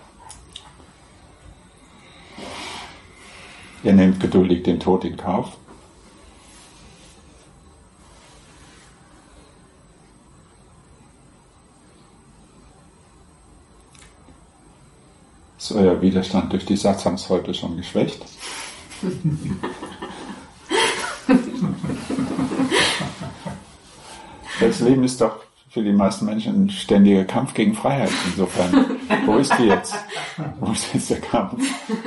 Ihr nehmt geduldig den Tod in Kauf. Ist euer Widerstand durch die Satsangs heute schon geschwächt? Das Leben ist doch für die meisten Menschen ein ständiger Kampf gegen Freiheit. Insofern, wo ist die jetzt? Wo ist jetzt der Kampf?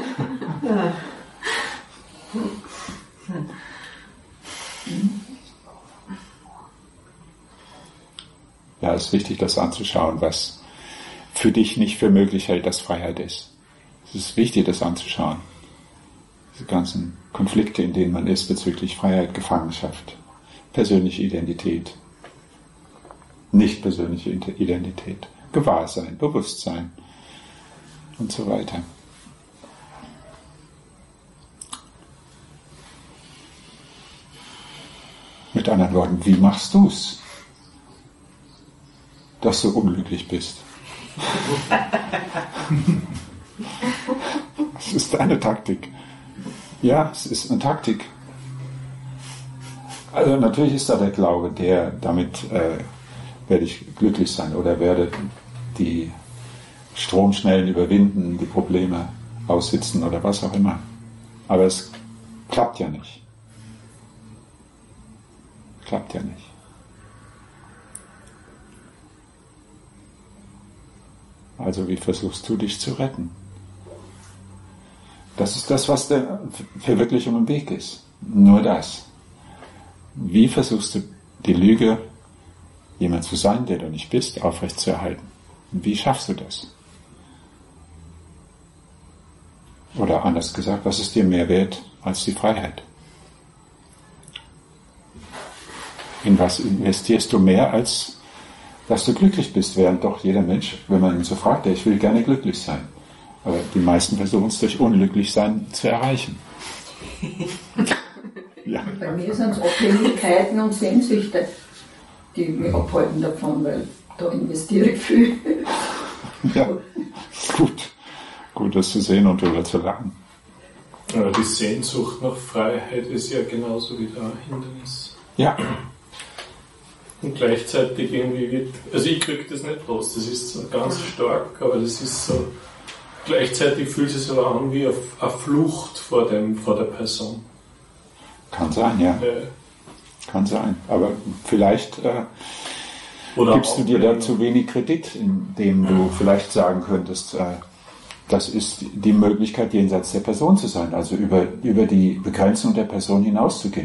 Ja, es ist wichtig, das anzuschauen, was für dich nicht für möglich hält, dass Freiheit ist. Es ist wichtig, das anzuschauen. Diese ganzen Konflikte, in denen man ist bezüglich Freiheit, Gefangenschaft, persönliche Identität, nicht persönliche Identität, Gewahrsein, Bewusstsein und so weiter. Mit anderen Worten, wie machst du's, dass du unglücklich bist? Das ist deine Taktik. Ja, es ist eine Taktik. Also natürlich ist da der Glaube, der damit werde ich glücklich sein oder werde die Stromschnellen überwinden, die Probleme aussitzen oder was auch immer. Aber es klappt ja nicht. Klappt ja nicht. Also wie versuchst du dich zu retten? Das ist das, was der Verwirklichung im Weg ist. Nur das. Wie versuchst du die Lüge, jemand zu sein, der du nicht bist, aufrechtzuerhalten? Wie schaffst du das? Oder anders gesagt, was ist dir mehr wert als die Freiheit? In was investierst du mehr, als dass du glücklich bist? Während doch jeder Mensch, wenn man ihn so fragt, ich will gerne glücklich sein. Aber die meisten versuchen es durch Unglücklichsein zu erreichen. Ja. Bei mir sind es Abhängigkeiten und Sehnsüchte, die mich abhalten davon, weil da investiere ich viel. Ja, ist gut. Gut, das zu sehen und darüber zu lachen. Aber die Sehnsucht nach Freiheit ist ja genauso wie der Hindernis. Ja. Und gleichzeitig irgendwie wird, also ich kriege das nicht los, das ist so ganz stark, aber das ist so, gleichzeitig fühlt es sich aber an wie eine Flucht vor der Person. Kann sein, ja. Kann sein. Aber vielleicht gibst du dir da zu wenig Kredit, indem du vielleicht sagen könntest, das ist die Möglichkeit, jenseits der Person zu sein, also über die Begrenzung der Person hinauszugehen.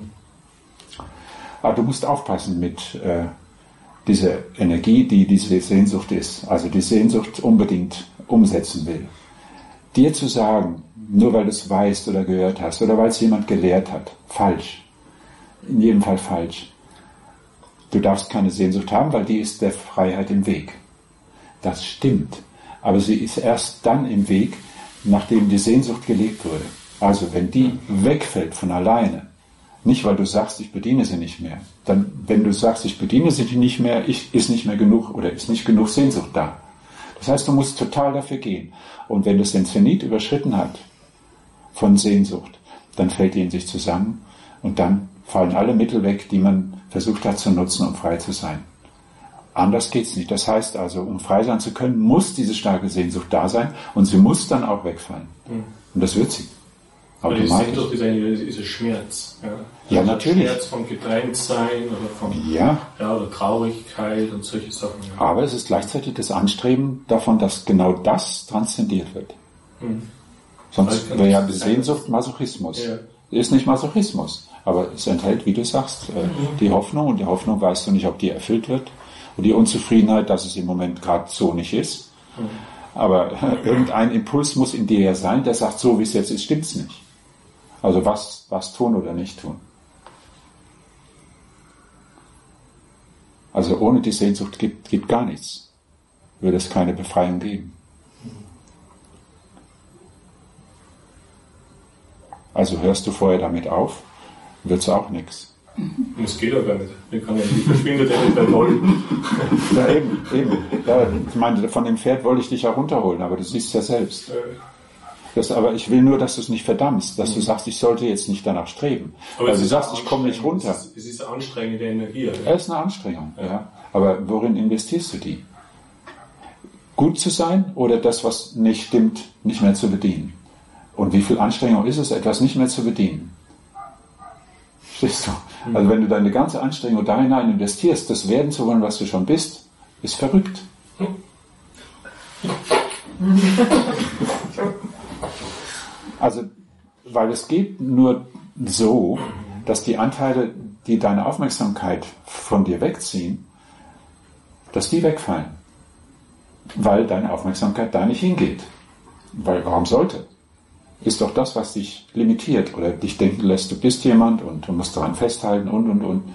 Aber du musst aufpassen mit dieser Energie, die diese Sehnsucht ist, also die Sehnsucht unbedingt umsetzen will. Dir zu sagen, nur weil du es weißt oder gehört hast oder weil es jemand gelehrt hat, falsch. In jedem Fall falsch. Du darfst keine Sehnsucht haben, weil die ist der Freiheit im Weg. Das stimmt. Aber sie ist erst dann im Weg, nachdem die Sehnsucht gelegt wurde. Also wenn die wegfällt von alleine, nicht weil du sagst, ich bediene sie nicht mehr, dann, wenn du sagst, ich bediene sie nicht mehr, ist nicht mehr genug oder ist nicht genug Sehnsucht da. Das heißt, du musst total dafür gehen. Und wenn das den Zenit überschritten hat von Sehnsucht, dann fällt die in sich zusammen und dann fallen alle Mittel weg, die man versucht hat zu nutzen, um frei zu sein. Anders geht's nicht. Das heißt also, um frei sein zu können, muss diese starke Sehnsucht da sein und sie muss dann auch wegfallen. Und das wird sie. Die Sehnsucht ist eigentlich ein Schmerz. Ja, also natürlich. Schmerz vom Getrenntsein oder von oder Traurigkeit und solche Sachen. Ja. Aber es ist gleichzeitig das Anstreben davon, dass genau das transzendiert wird. Sonst wäre ja die Sehnsucht Masochismus. Ja. Ist nicht Masochismus, aber es enthält, wie du sagst, die Hoffnung, und die Hoffnung weißt du nicht, ob die erfüllt wird. Und die Unzufriedenheit, dass es im Moment gerade so nicht ist. Aber irgendein Impuls muss in dir ja sein, der sagt, so wie es jetzt ist, stimmt's nicht. Also was tun oder nicht tun. Also ohne die Sehnsucht gibt gar nichts. Würde es keine Befreiung geben. Also hörst du vorher damit auf, wird's auch nichts. Das geht ja gar nicht. Die verschwindet ja nicht bei Null. Ja, eben. Ja, ich meine, von dem Pferd wollte ich dich auch runterholen, aber du siehst es ja selbst. Aber ich will nur, dass du es nicht verdammst, dass du sagst, ich sollte jetzt nicht danach streben. Aber also du sagst, ich komme nicht runter. Es ist eine anstrengende Energie. Es ist eine Anstrengung, ja. Aber worin investierst du die? Gut zu sein oder das, was nicht stimmt, nicht mehr zu bedienen? Und wie viel Anstrengung ist es, etwas nicht mehr zu bedienen? Verstehst du? Also wenn du deine ganze Anstrengung da hinein investierst, das werden zu wollen, was du schon bist, ist verrückt. Also, weil es geht nur so, dass die Anteile, die deine Aufmerksamkeit von dir wegziehen, dass die wegfallen. Weil deine Aufmerksamkeit da nicht hingeht. Weil, warum sollte? Ist doch das, was dich limitiert oder dich denken lässt, du bist jemand und du musst daran festhalten und.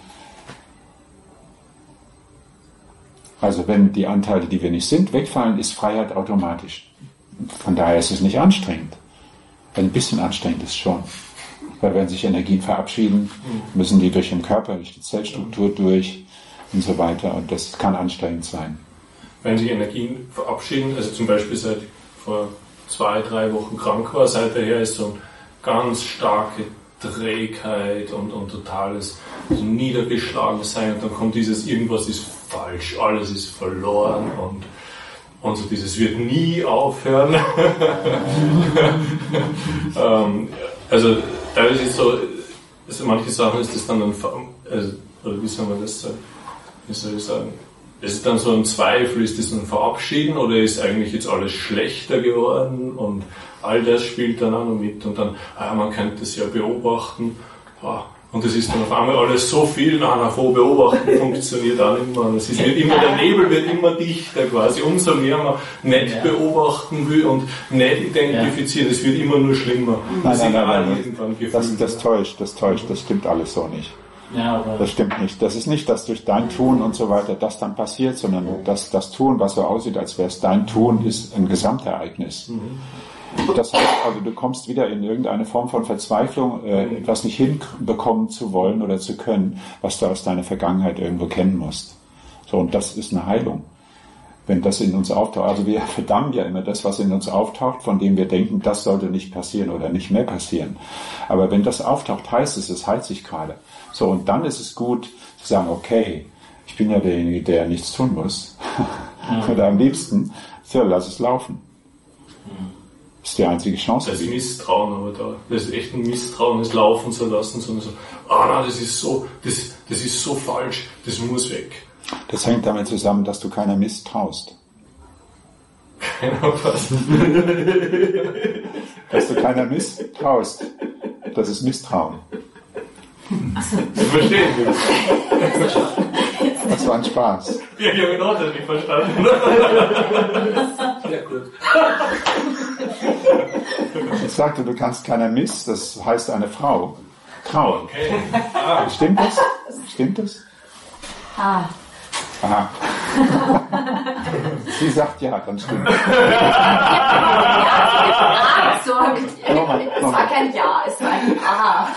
Also wenn die Anteile, die wir nicht sind, wegfallen, ist Freiheit automatisch. Von daher ist es nicht anstrengend. Ein bisschen anstrengend ist schon. Weil wenn sich Energien verabschieden, müssen die durch den Körper, durch die Zellstruktur durch und so weiter. Und das kann anstrengend sein. Wenn sich Energien verabschieden, also zum Beispiel seit vor 2-3 Wochen krank war, seither ist so eine ganz starke Trägheit und totales so Niedergeschlagensein und dann kommt dieses irgendwas ist falsch, alles ist verloren und so dieses wird nie aufhören. Also teilweise ist so, also manche Sachen ist das dann oder wie soll man das sagen? Wie soll ich sagen? ist es dann so ein Zweifel, ist das ein Verabschieden oder ist eigentlich jetzt alles schlechter geworden und all das spielt dann auch noch mit und dann, man könnte es ja beobachten, und es ist dann auf einmal alles so viel, beobachten funktioniert auch nicht mehr. Und es ist nicht immer, der Nebel wird immer dichter quasi, umso mehr man nicht beobachten will und nicht identifizieren, es wird immer nur schlimmer. Nein. Das täuscht, das stimmt alles so nicht. Ja, aber das stimmt nicht. Das ist nicht, dass durch dein Tun und so weiter das dann passiert, sondern das Tun, was so aussieht, als wäre es dein Tun, ist ein Gesamtereignis. Das heißt also, du kommst wieder in irgendeine Form von Verzweiflung, etwas nicht hinbekommen zu wollen oder zu können, was du aus deiner Vergangenheit irgendwo kennen musst. So, und das ist eine Heilung. Wenn das in uns auftaucht, also wir verdammen ja immer das, was in uns auftaucht, von dem wir denken, das sollte nicht passieren oder nicht mehr passieren. Aber wenn das auftaucht, heißt es heilt sich gerade. So, und dann ist es gut zu sagen, okay, ich bin ja derjenige, der nichts tun muss. Oder am liebsten, so, lass es laufen. Das ist die einzige Chance. Das ist Misstrauen aber da. Das ist echt ein Misstrauen, es laufen zu lassen, sondern so, nein, das ist so falsch, das muss weg. Das hängt damit zusammen, dass du keiner misstraust. Keiner was? Dass du keiner misstraust. Das ist Misstrauen. Achso. Ich verstehe nicht. Das war ein Spaß. Ja, ich habe ihn auch nicht verstanden. Ja, gut. Ich sagte, du kannst keiner das heißt eine Frau. Trauen. Okay. Stimmt das? Stimmt das? Aha. Sie sagt ja, dann stimmt. Es war kein Ja, es war ein Aha.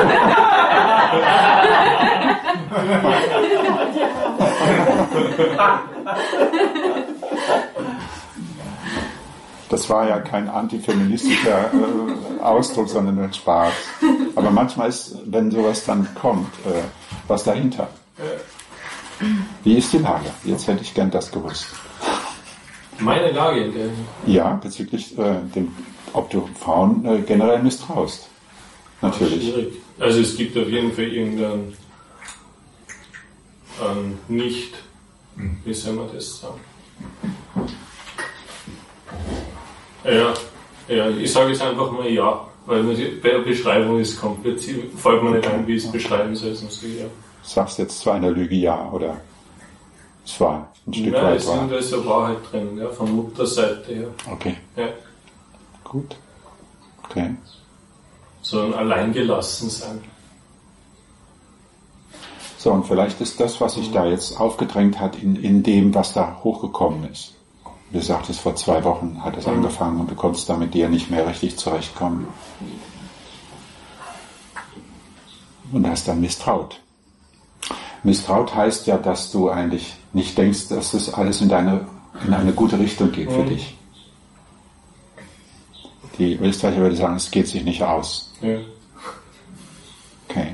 Das war ja kein antifeministischer Ausdruck, sondern ein Spaß. Aber manchmal ist, wenn sowas dann kommt, was dahinter. Wie ist die Lage? Jetzt hätte ich gern das gewusst. Meine Lage in der... Ja, bezüglich ob du Frauen generell misstraust. Natürlich. Schwierig. Also es gibt auf jeden Fall irgendein nicht, wie soll man das sagen? Ja, ich sage jetzt einfach mal ja, weil bei der Beschreibung ist komplett, fällt mir nicht ein, wie ich es beschreiben soll, sonst ja. Sagst jetzt zu einer Lüge ja, oder es war ein Stück weit wahr? Nein, es sind da so Wahrheit drin, ja, von Mutterseite her. Okay. Ja. Gut. Okay. So ein Alleingelassensein. So, und vielleicht ist das, was sich da jetzt aufgedrängt hat, in dem, was da hochgekommen ist. Du sagtest, vor 2 Wochen hat es angefangen und du konntest da mit dir nicht mehr richtig zurechtkommen. Und hast dann misstraut. Misstraut heißt ja, dass du eigentlich nicht denkst, dass das alles in eine gute Richtung geht für dich. Die Österreicher würde sagen, es geht sich nicht aus. Ja. Okay.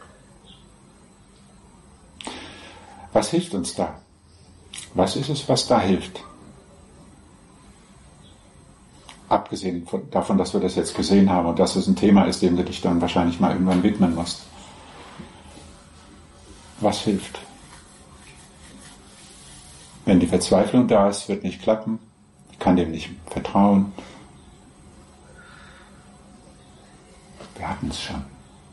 Was hilft uns da? Was ist es, was da hilft? Abgesehen davon, dass wir das jetzt gesehen haben und dass es ein Thema ist, dem du dich dann wahrscheinlich mal irgendwann widmen musst. Was hilft? Wenn die Verzweiflung da ist, wird nicht klappen, ich kann dem nicht vertrauen. Wir hatten es schon.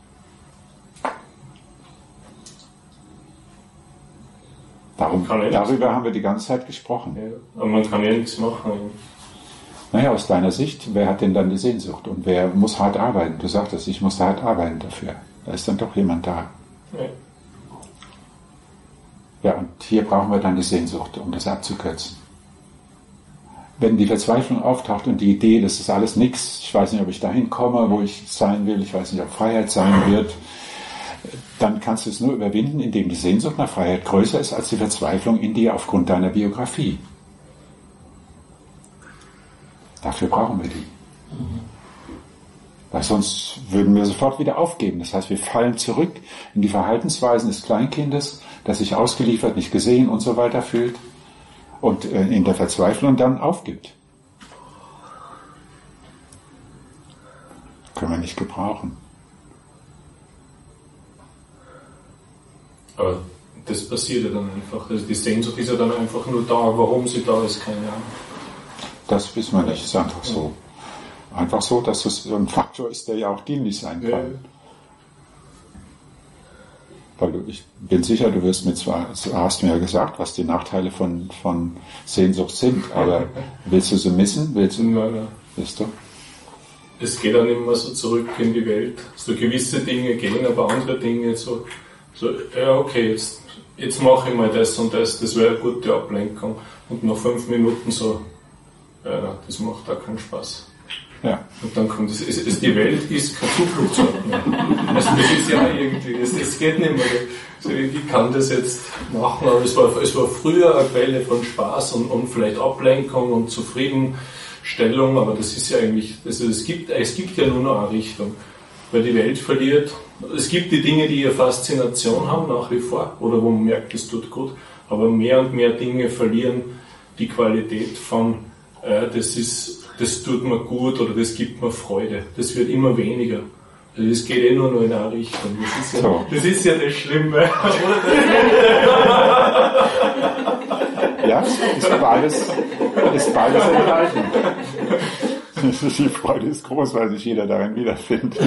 Darüber haben wir die ganze Zeit gesprochen. Ja, aber man kann ja nichts machen. Naja, aus deiner Sicht, wer hat denn dann die Sehnsucht? Und wer muss hart arbeiten? Du sagtest, ich muss hart arbeiten dafür. Da ist dann doch jemand da. Ja. Ja, und hier brauchen wir dann die Sehnsucht, um das abzukürzen. Wenn die Verzweiflung auftaucht und die Idee, das ist alles nichts, ich weiß nicht, ob ich dahin komme, wo ich sein will, ich weiß nicht, ob Freiheit sein wird, dann kannst du es nur überwinden, indem die Sehnsucht nach Freiheit größer ist als die Verzweiflung in dir aufgrund deiner Biografie. Dafür brauchen wir die. Weil sonst würden wir sofort wieder aufgeben. Das heißt, wir fallen zurück in die Verhaltensweisen des Kleinkindes, das sich ausgeliefert, nicht gesehen und so weiter fühlt und in der Verzweiflung dann aufgibt. Können wir nicht gebrauchen. Aber das passiert ja dann einfach. Also die Sehnsucht ist ja dann einfach nur da. Warum sie da ist, keine Ahnung. Das wissen wir nicht, ist einfach so. Einfach so, dass es ein Faktor ist, der ja auch dienlich sein kann. Ja. Weil ich bin sicher, du wirst mir zwar, hast mir ja gesagt, was die Nachteile von Sehnsucht sind, aber willst du sie missen? Nein. Willst du? Es geht dann immer so zurück in die Welt. So gewisse Dinge gehen, aber andere Dinge so ja okay, jetzt mache ich mal das und das wäre eine gute Ablenkung. Und nach 5 Minuten so, ja, das macht auch keinen Spaß. Ja. Und dann kommt die Welt ist kein Zufluchtsort mehr. Also das ist ja irgendwie, das geht nicht mehr. Also ich kann das jetzt machen, aber es war früher eine Quelle von Spaß und vielleicht Ablenkung und Zufriedenstellung, aber das ist ja eigentlich, also es gibt ja nur noch eine Richtung. Weil die Welt verliert, es gibt die Dinge, die ihre Faszination haben nach wie vor, oder wo man merkt, es tut gut, aber mehr und mehr Dinge verlieren die Qualität von, das tut mir gut oder das gibt mir Freude. Das wird immer weniger. Also das geht nur noch in eine Richtung. Das ist ja das Schlimme. Ja, ist beides enthalten. Die Freude ist groß, weil sich jeder darin wiederfindet.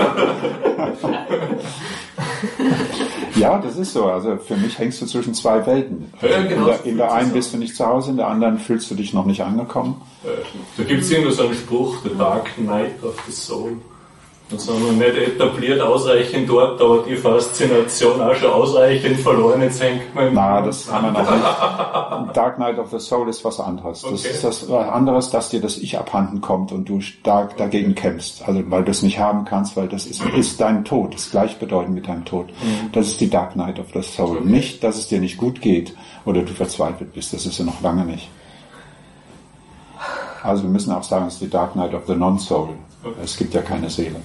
Ja, das ist so. Also für mich hängst du zwischen zwei Welten. Ja, genau. In der einen bist du nicht zu Hause, in der anderen fühlst du dich noch nicht angekommen. Da gibt es irgendwo so einen Spruch, The Dark Night of the Soul. Das haben wir nicht etabliert ausreichend dort, aber die Faszination auch schon ausreichend verloren. Jetzt hängt man. Nein, das haben wir noch nicht. Dark Night of the Soul ist was anderes. Das Okay. ist das anderes, dass dir das Ich abhanden kommt und du stark dagegen kämpfst. Also weil du es nicht haben kannst, weil das ist dein Tod, ist gleichbedeutend mit deinem Tod. Das ist die Dark Night of the Soul. Okay. Nicht, dass es dir nicht gut geht oder du verzweifelt bist. Das ist ja noch lange nicht. Also wir müssen auch sagen, es ist die Dark Night of the Non-Soul. Okay. Es gibt ja keine Seele.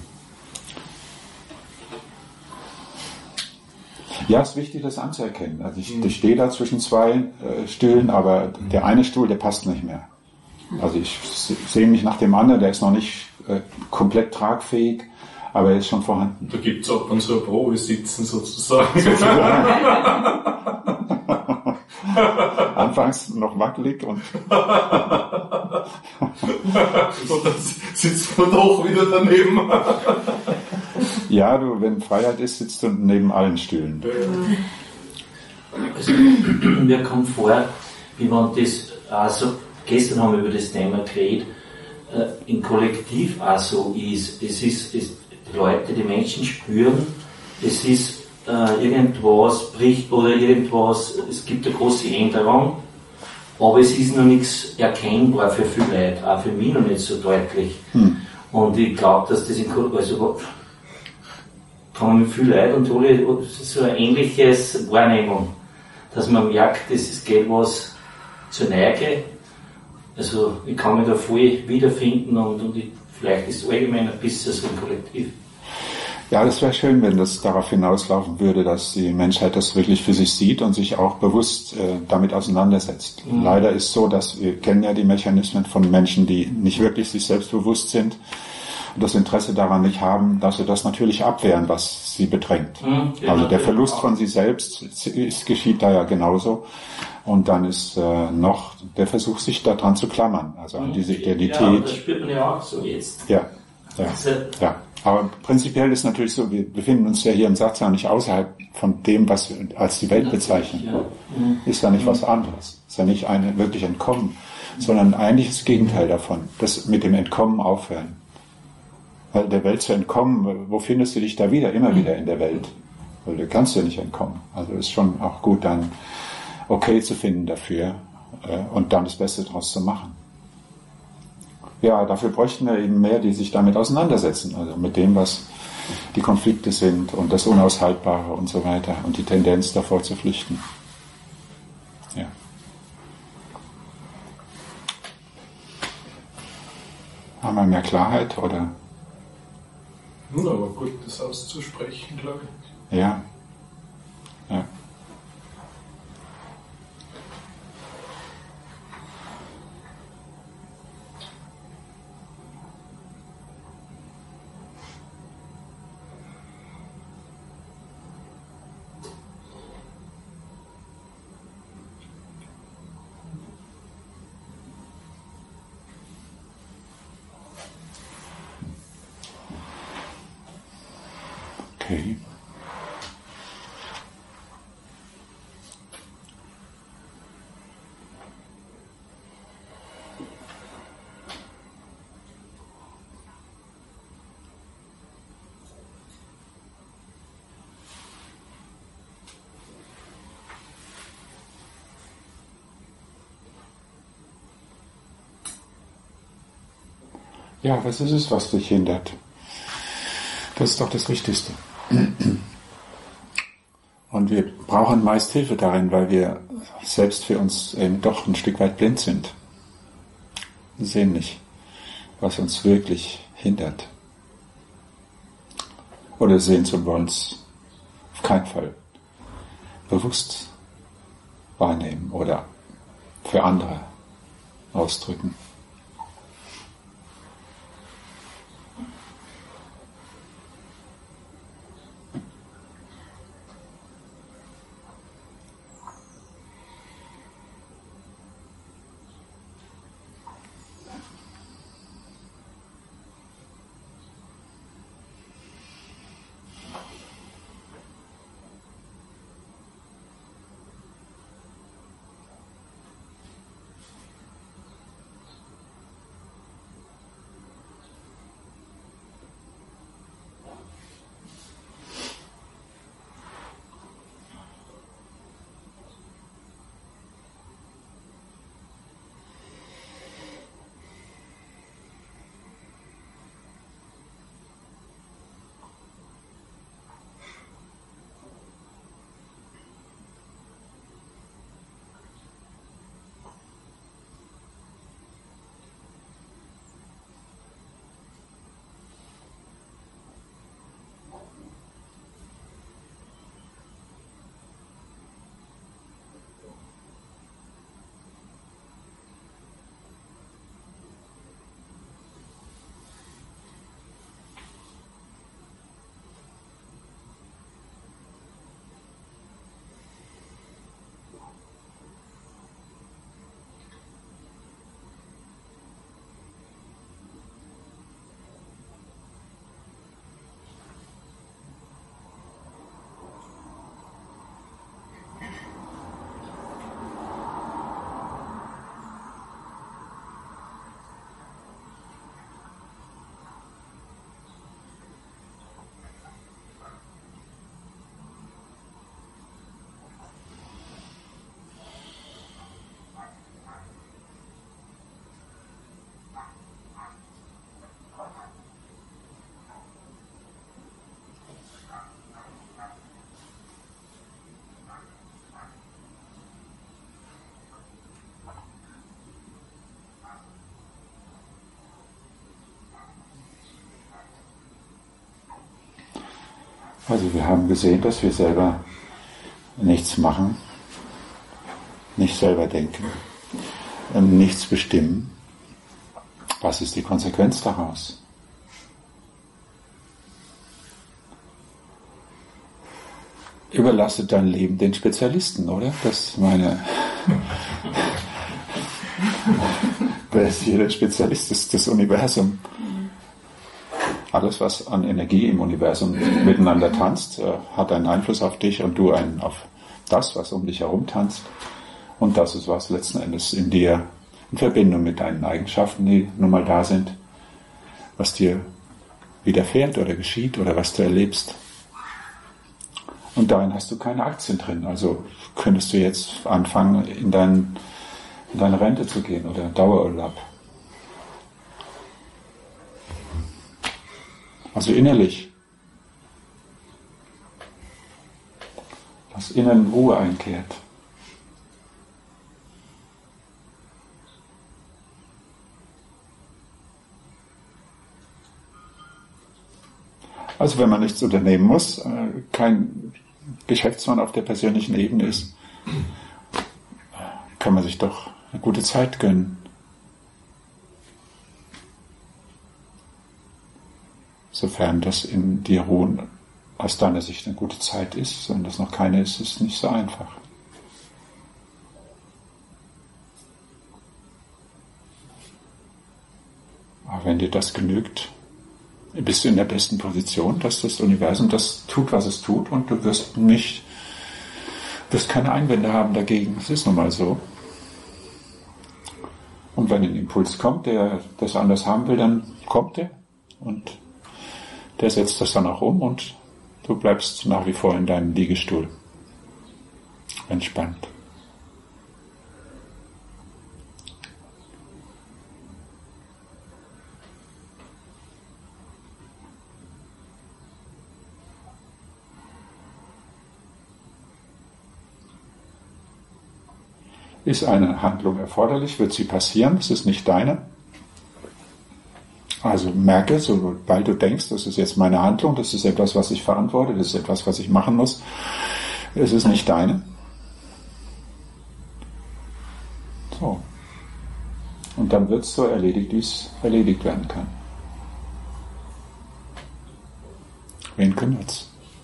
Ja, es ist wichtig, das anzuerkennen. Also ich stehe da zwischen zwei Stühlen, aber der eine Stuhl, der passt nicht mehr. Also ich sehe mich nach dem anderen, der ist noch nicht komplett tragfähig, aber er ist schon vorhanden. Da gibt es ab und zu ein Probesitzen sozusagen. Anfangs noch wackelig und Und dann sitzt man doch wieder daneben. ja, wenn Freiheit ist, sitzt du neben allen Stühlen. Also, mir kommt vor, wie man das, also gestern haben wir über das Thema geredet, im Kollektiv auch so ist. Die Leute, die Menschen spüren, es ist irgendwas bricht oder irgendwas, es gibt eine große Änderung, aber es ist noch nichts erkennbar für viele Leute, auch für mich noch nicht so deutlich. Und ich glaube, dass das also kann man mit vielen Leuten und alle so ein ähnliches Wahrnehmung, dass man merkt, es geht was zur Neige. Also ich kann mich da voll wiederfinden und vielleicht ist es allgemein ein bisschen so ein Kollektiv. Ja, das wäre schön, wenn das darauf hinauslaufen würde, dass die Menschheit das wirklich für sich sieht und sich auch bewusst damit auseinandersetzt. Leider ist so, dass wir kennen ja die Mechanismen von Menschen, die nicht wirklich sich selbst bewusst sind und das Interesse daran nicht haben, dass sie das natürlich abwehren, was sie bedrängt. Also der Verlust von sich selbst geschieht da ja genauso. Und dann ist noch der Versuch, sich daran zu klammern, also an diese Identität. Ja, das spürt man ja auch so jetzt. Ja. Aber prinzipiell ist natürlich so, wir befinden uns ja hier im Satzang nicht außerhalb von dem, was wir als die Welt bezeichnen. Ja. Ist ja nicht was anderes. Ist ja nicht wirklich Entkommen, sondern eigentlich das Gegenteil davon. Das mit dem Entkommen aufhören. Weil der Welt zu entkommen, wo findest du dich da wieder? Immer wieder in der Welt. Weil du kannst ja nicht entkommen. Also ist schon auch gut, dann okay zu finden dafür und dann das Beste daraus zu machen. Ja, dafür bräuchten wir eben mehr, die sich damit auseinandersetzen, also mit dem, was die Konflikte sind und das Unaushaltbare und so weiter und die Tendenz davor zu flüchten. Ja. Haben wir mehr Klarheit, oder? Ja, aber gut, das auszusprechen, glaube ich. Ja. Okay. Ja, was ist es, was dich hindert? Das ist doch das Wichtigste. Und wir brauchen meist Hilfe darin, weil wir selbst für uns eben doch ein Stück weit blind sind. Wir sehen nicht, was uns wirklich hindert. Oder sehen zu wollen es auf keinen Fall bewusst wahrnehmen oder für andere ausdrücken. Also wir haben gesehen, dass wir selber nichts machen, nicht selber denken, nichts bestimmen. Was ist die Konsequenz daraus? Überlasse dein Leben den Spezialisten, oder? Das ist meine... Wer ist hier der Spezialist? Das ist das Universum. Alles, was an Energie im Universum miteinander tanzt, hat einen Einfluss auf dich und du einen auf das, was um dich herum tanzt. Und das ist, was letzten Endes in dir in Verbindung mit deinen Eigenschaften, die nun mal da sind, was dir widerfährt oder geschieht oder was du erlebst. Und darin hast du keine Aktien drin. Also könntest du jetzt anfangen, in deine Rente zu gehen oder Dauerurlaub. Also innerlich. Dass innen Ruhe einkehrt. Also wenn man nichts unternehmen muss, kein Geschäftsmann auf der persönlichen Ebene ist, kann man sich doch eine gute Zeit gönnen. Sofern das in dir ruhen aus deiner Sicht eine gute Zeit ist, wenn das noch keine ist, ist es nicht so einfach. Aber wenn dir das genügt, bist du in der besten Position, dass das Universum das tut, was es tut, und du wirst keine Einwände haben dagegen. Es ist nun mal so. Und wenn ein Impuls kommt, der das anders haben will, dann kommt der und der setzt das dann auch um und du bleibst nach wie vor in deinem Liegestuhl. Entspannt. Ist eine Handlung erforderlich, wird sie passieren, es ist nicht deine. Also merke, sobald du denkst, das ist jetzt meine Handlung, das ist etwas, was ich verantworte, das ist etwas, was ich machen muss, es ist nicht deine. So. Und dann wird es so erledigt, wie es erledigt werden kann. Wen kümmert's?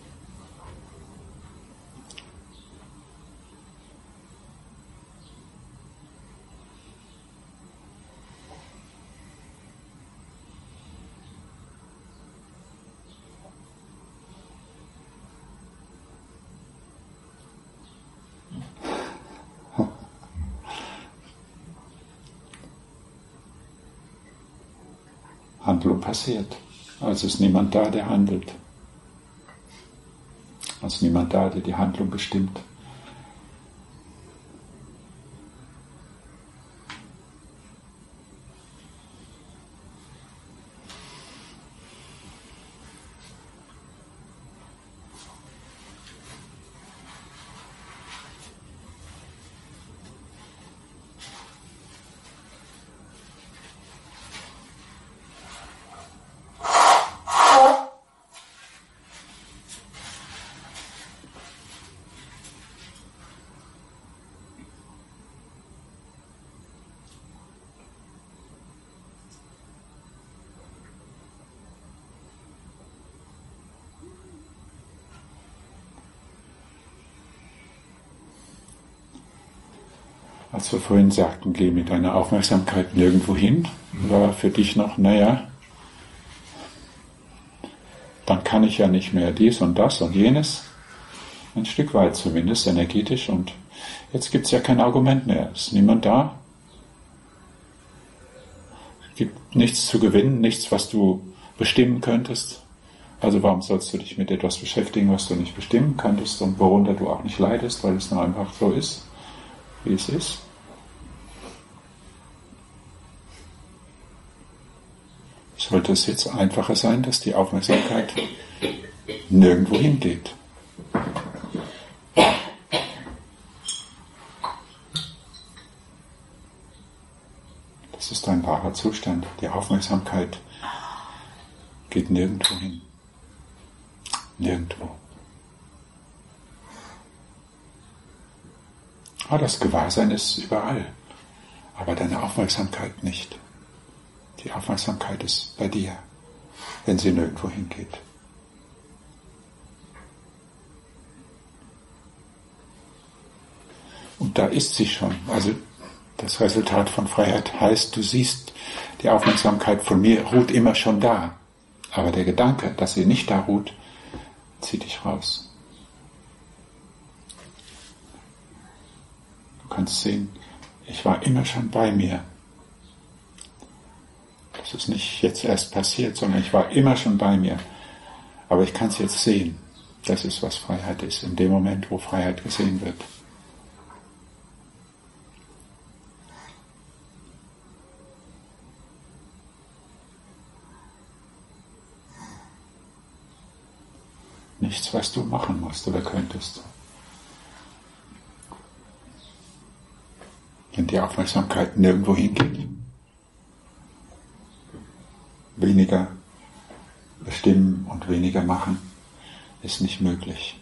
Handlung passiert. Also ist niemand da, der handelt. Also ist niemand da, der die Handlung bestimmt. Als wir vorhin sagten, geh mit deiner Aufmerksamkeit nirgendwo hin, war für dich noch, naja, dann kann ich ja nicht mehr dies und das und jenes, ein Stück weit zumindest, energetisch, und jetzt gibt es ja kein Argument mehr, ist niemand da, es gibt nichts zu gewinnen, nichts, was du bestimmen könntest, also warum sollst du dich mit etwas beschäftigen, was du nicht bestimmen könntest und worunter du auch nicht leidest, weil es nur einfach so ist, wie es ist. Sollte es jetzt einfacher sein, dass die Aufmerksamkeit nirgendwo hingeht. Das ist ein wahrer Zustand. Die Aufmerksamkeit geht nirgendwo hin. Nirgendwo. Das Gewahrsein ist überall, aber deine Aufmerksamkeit nicht. Die Aufmerksamkeit ist bei dir, wenn sie nirgendwo hingeht. Und da ist sie schon. Also das Resultat von Freiheit heißt, du siehst, die Aufmerksamkeit von mir ruht immer schon da. Aber der Gedanke, dass sie nicht da ruht, zieht dich raus. Du kannst sehen, ich war immer schon bei mir. Das ist nicht jetzt erst passiert, sondern ich war immer schon bei mir. Aber ich kann es jetzt sehen. Das ist, was Freiheit ist, in dem Moment, wo Freiheit gesehen wird. Nichts, was du machen musst oder könntest. Wenn die Aufmerksamkeit nirgendwo hingeht. Weniger bestimmen und weniger machen ist nicht möglich.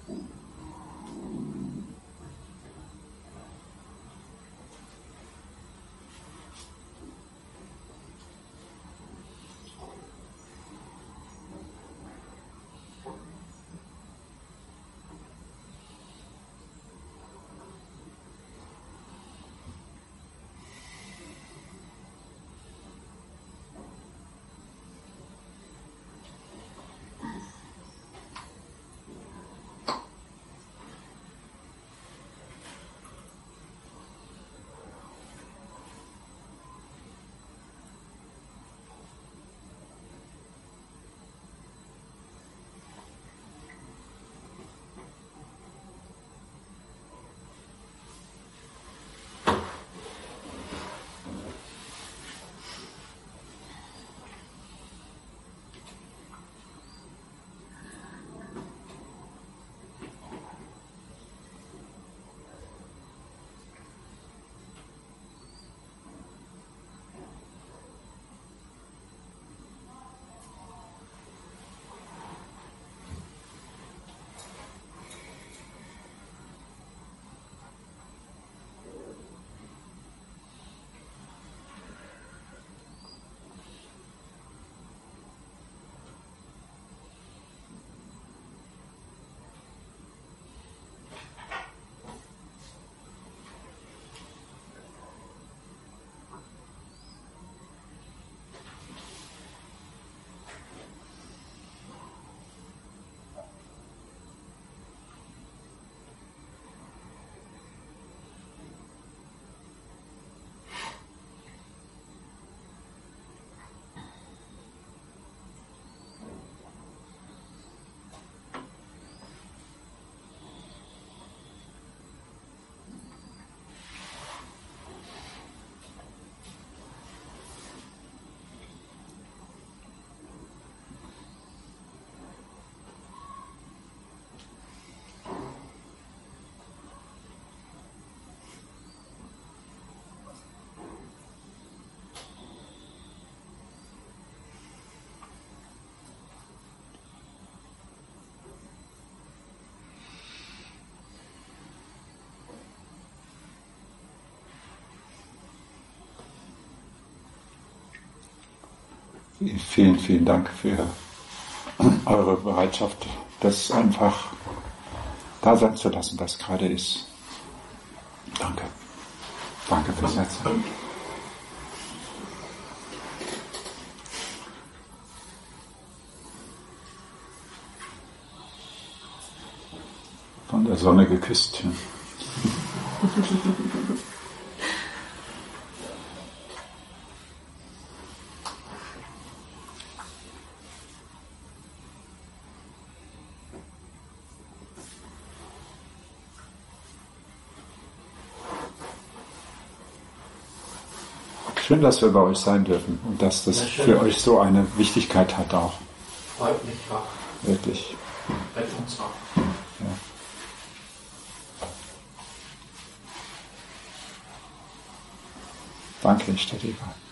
Vielen, vielen Dank für eure Bereitschaft, das einfach da sein zu lassen, was gerade ist. Danke. Danke fürs Herz. Von der Sonne geküsst. Schön, dass wir bei euch sein dürfen und dass das für euch so eine Wichtigkeit hat auch. Freut mich auch. Wirklich. Bei uns auch. Ja. Danke, Stadtgeber.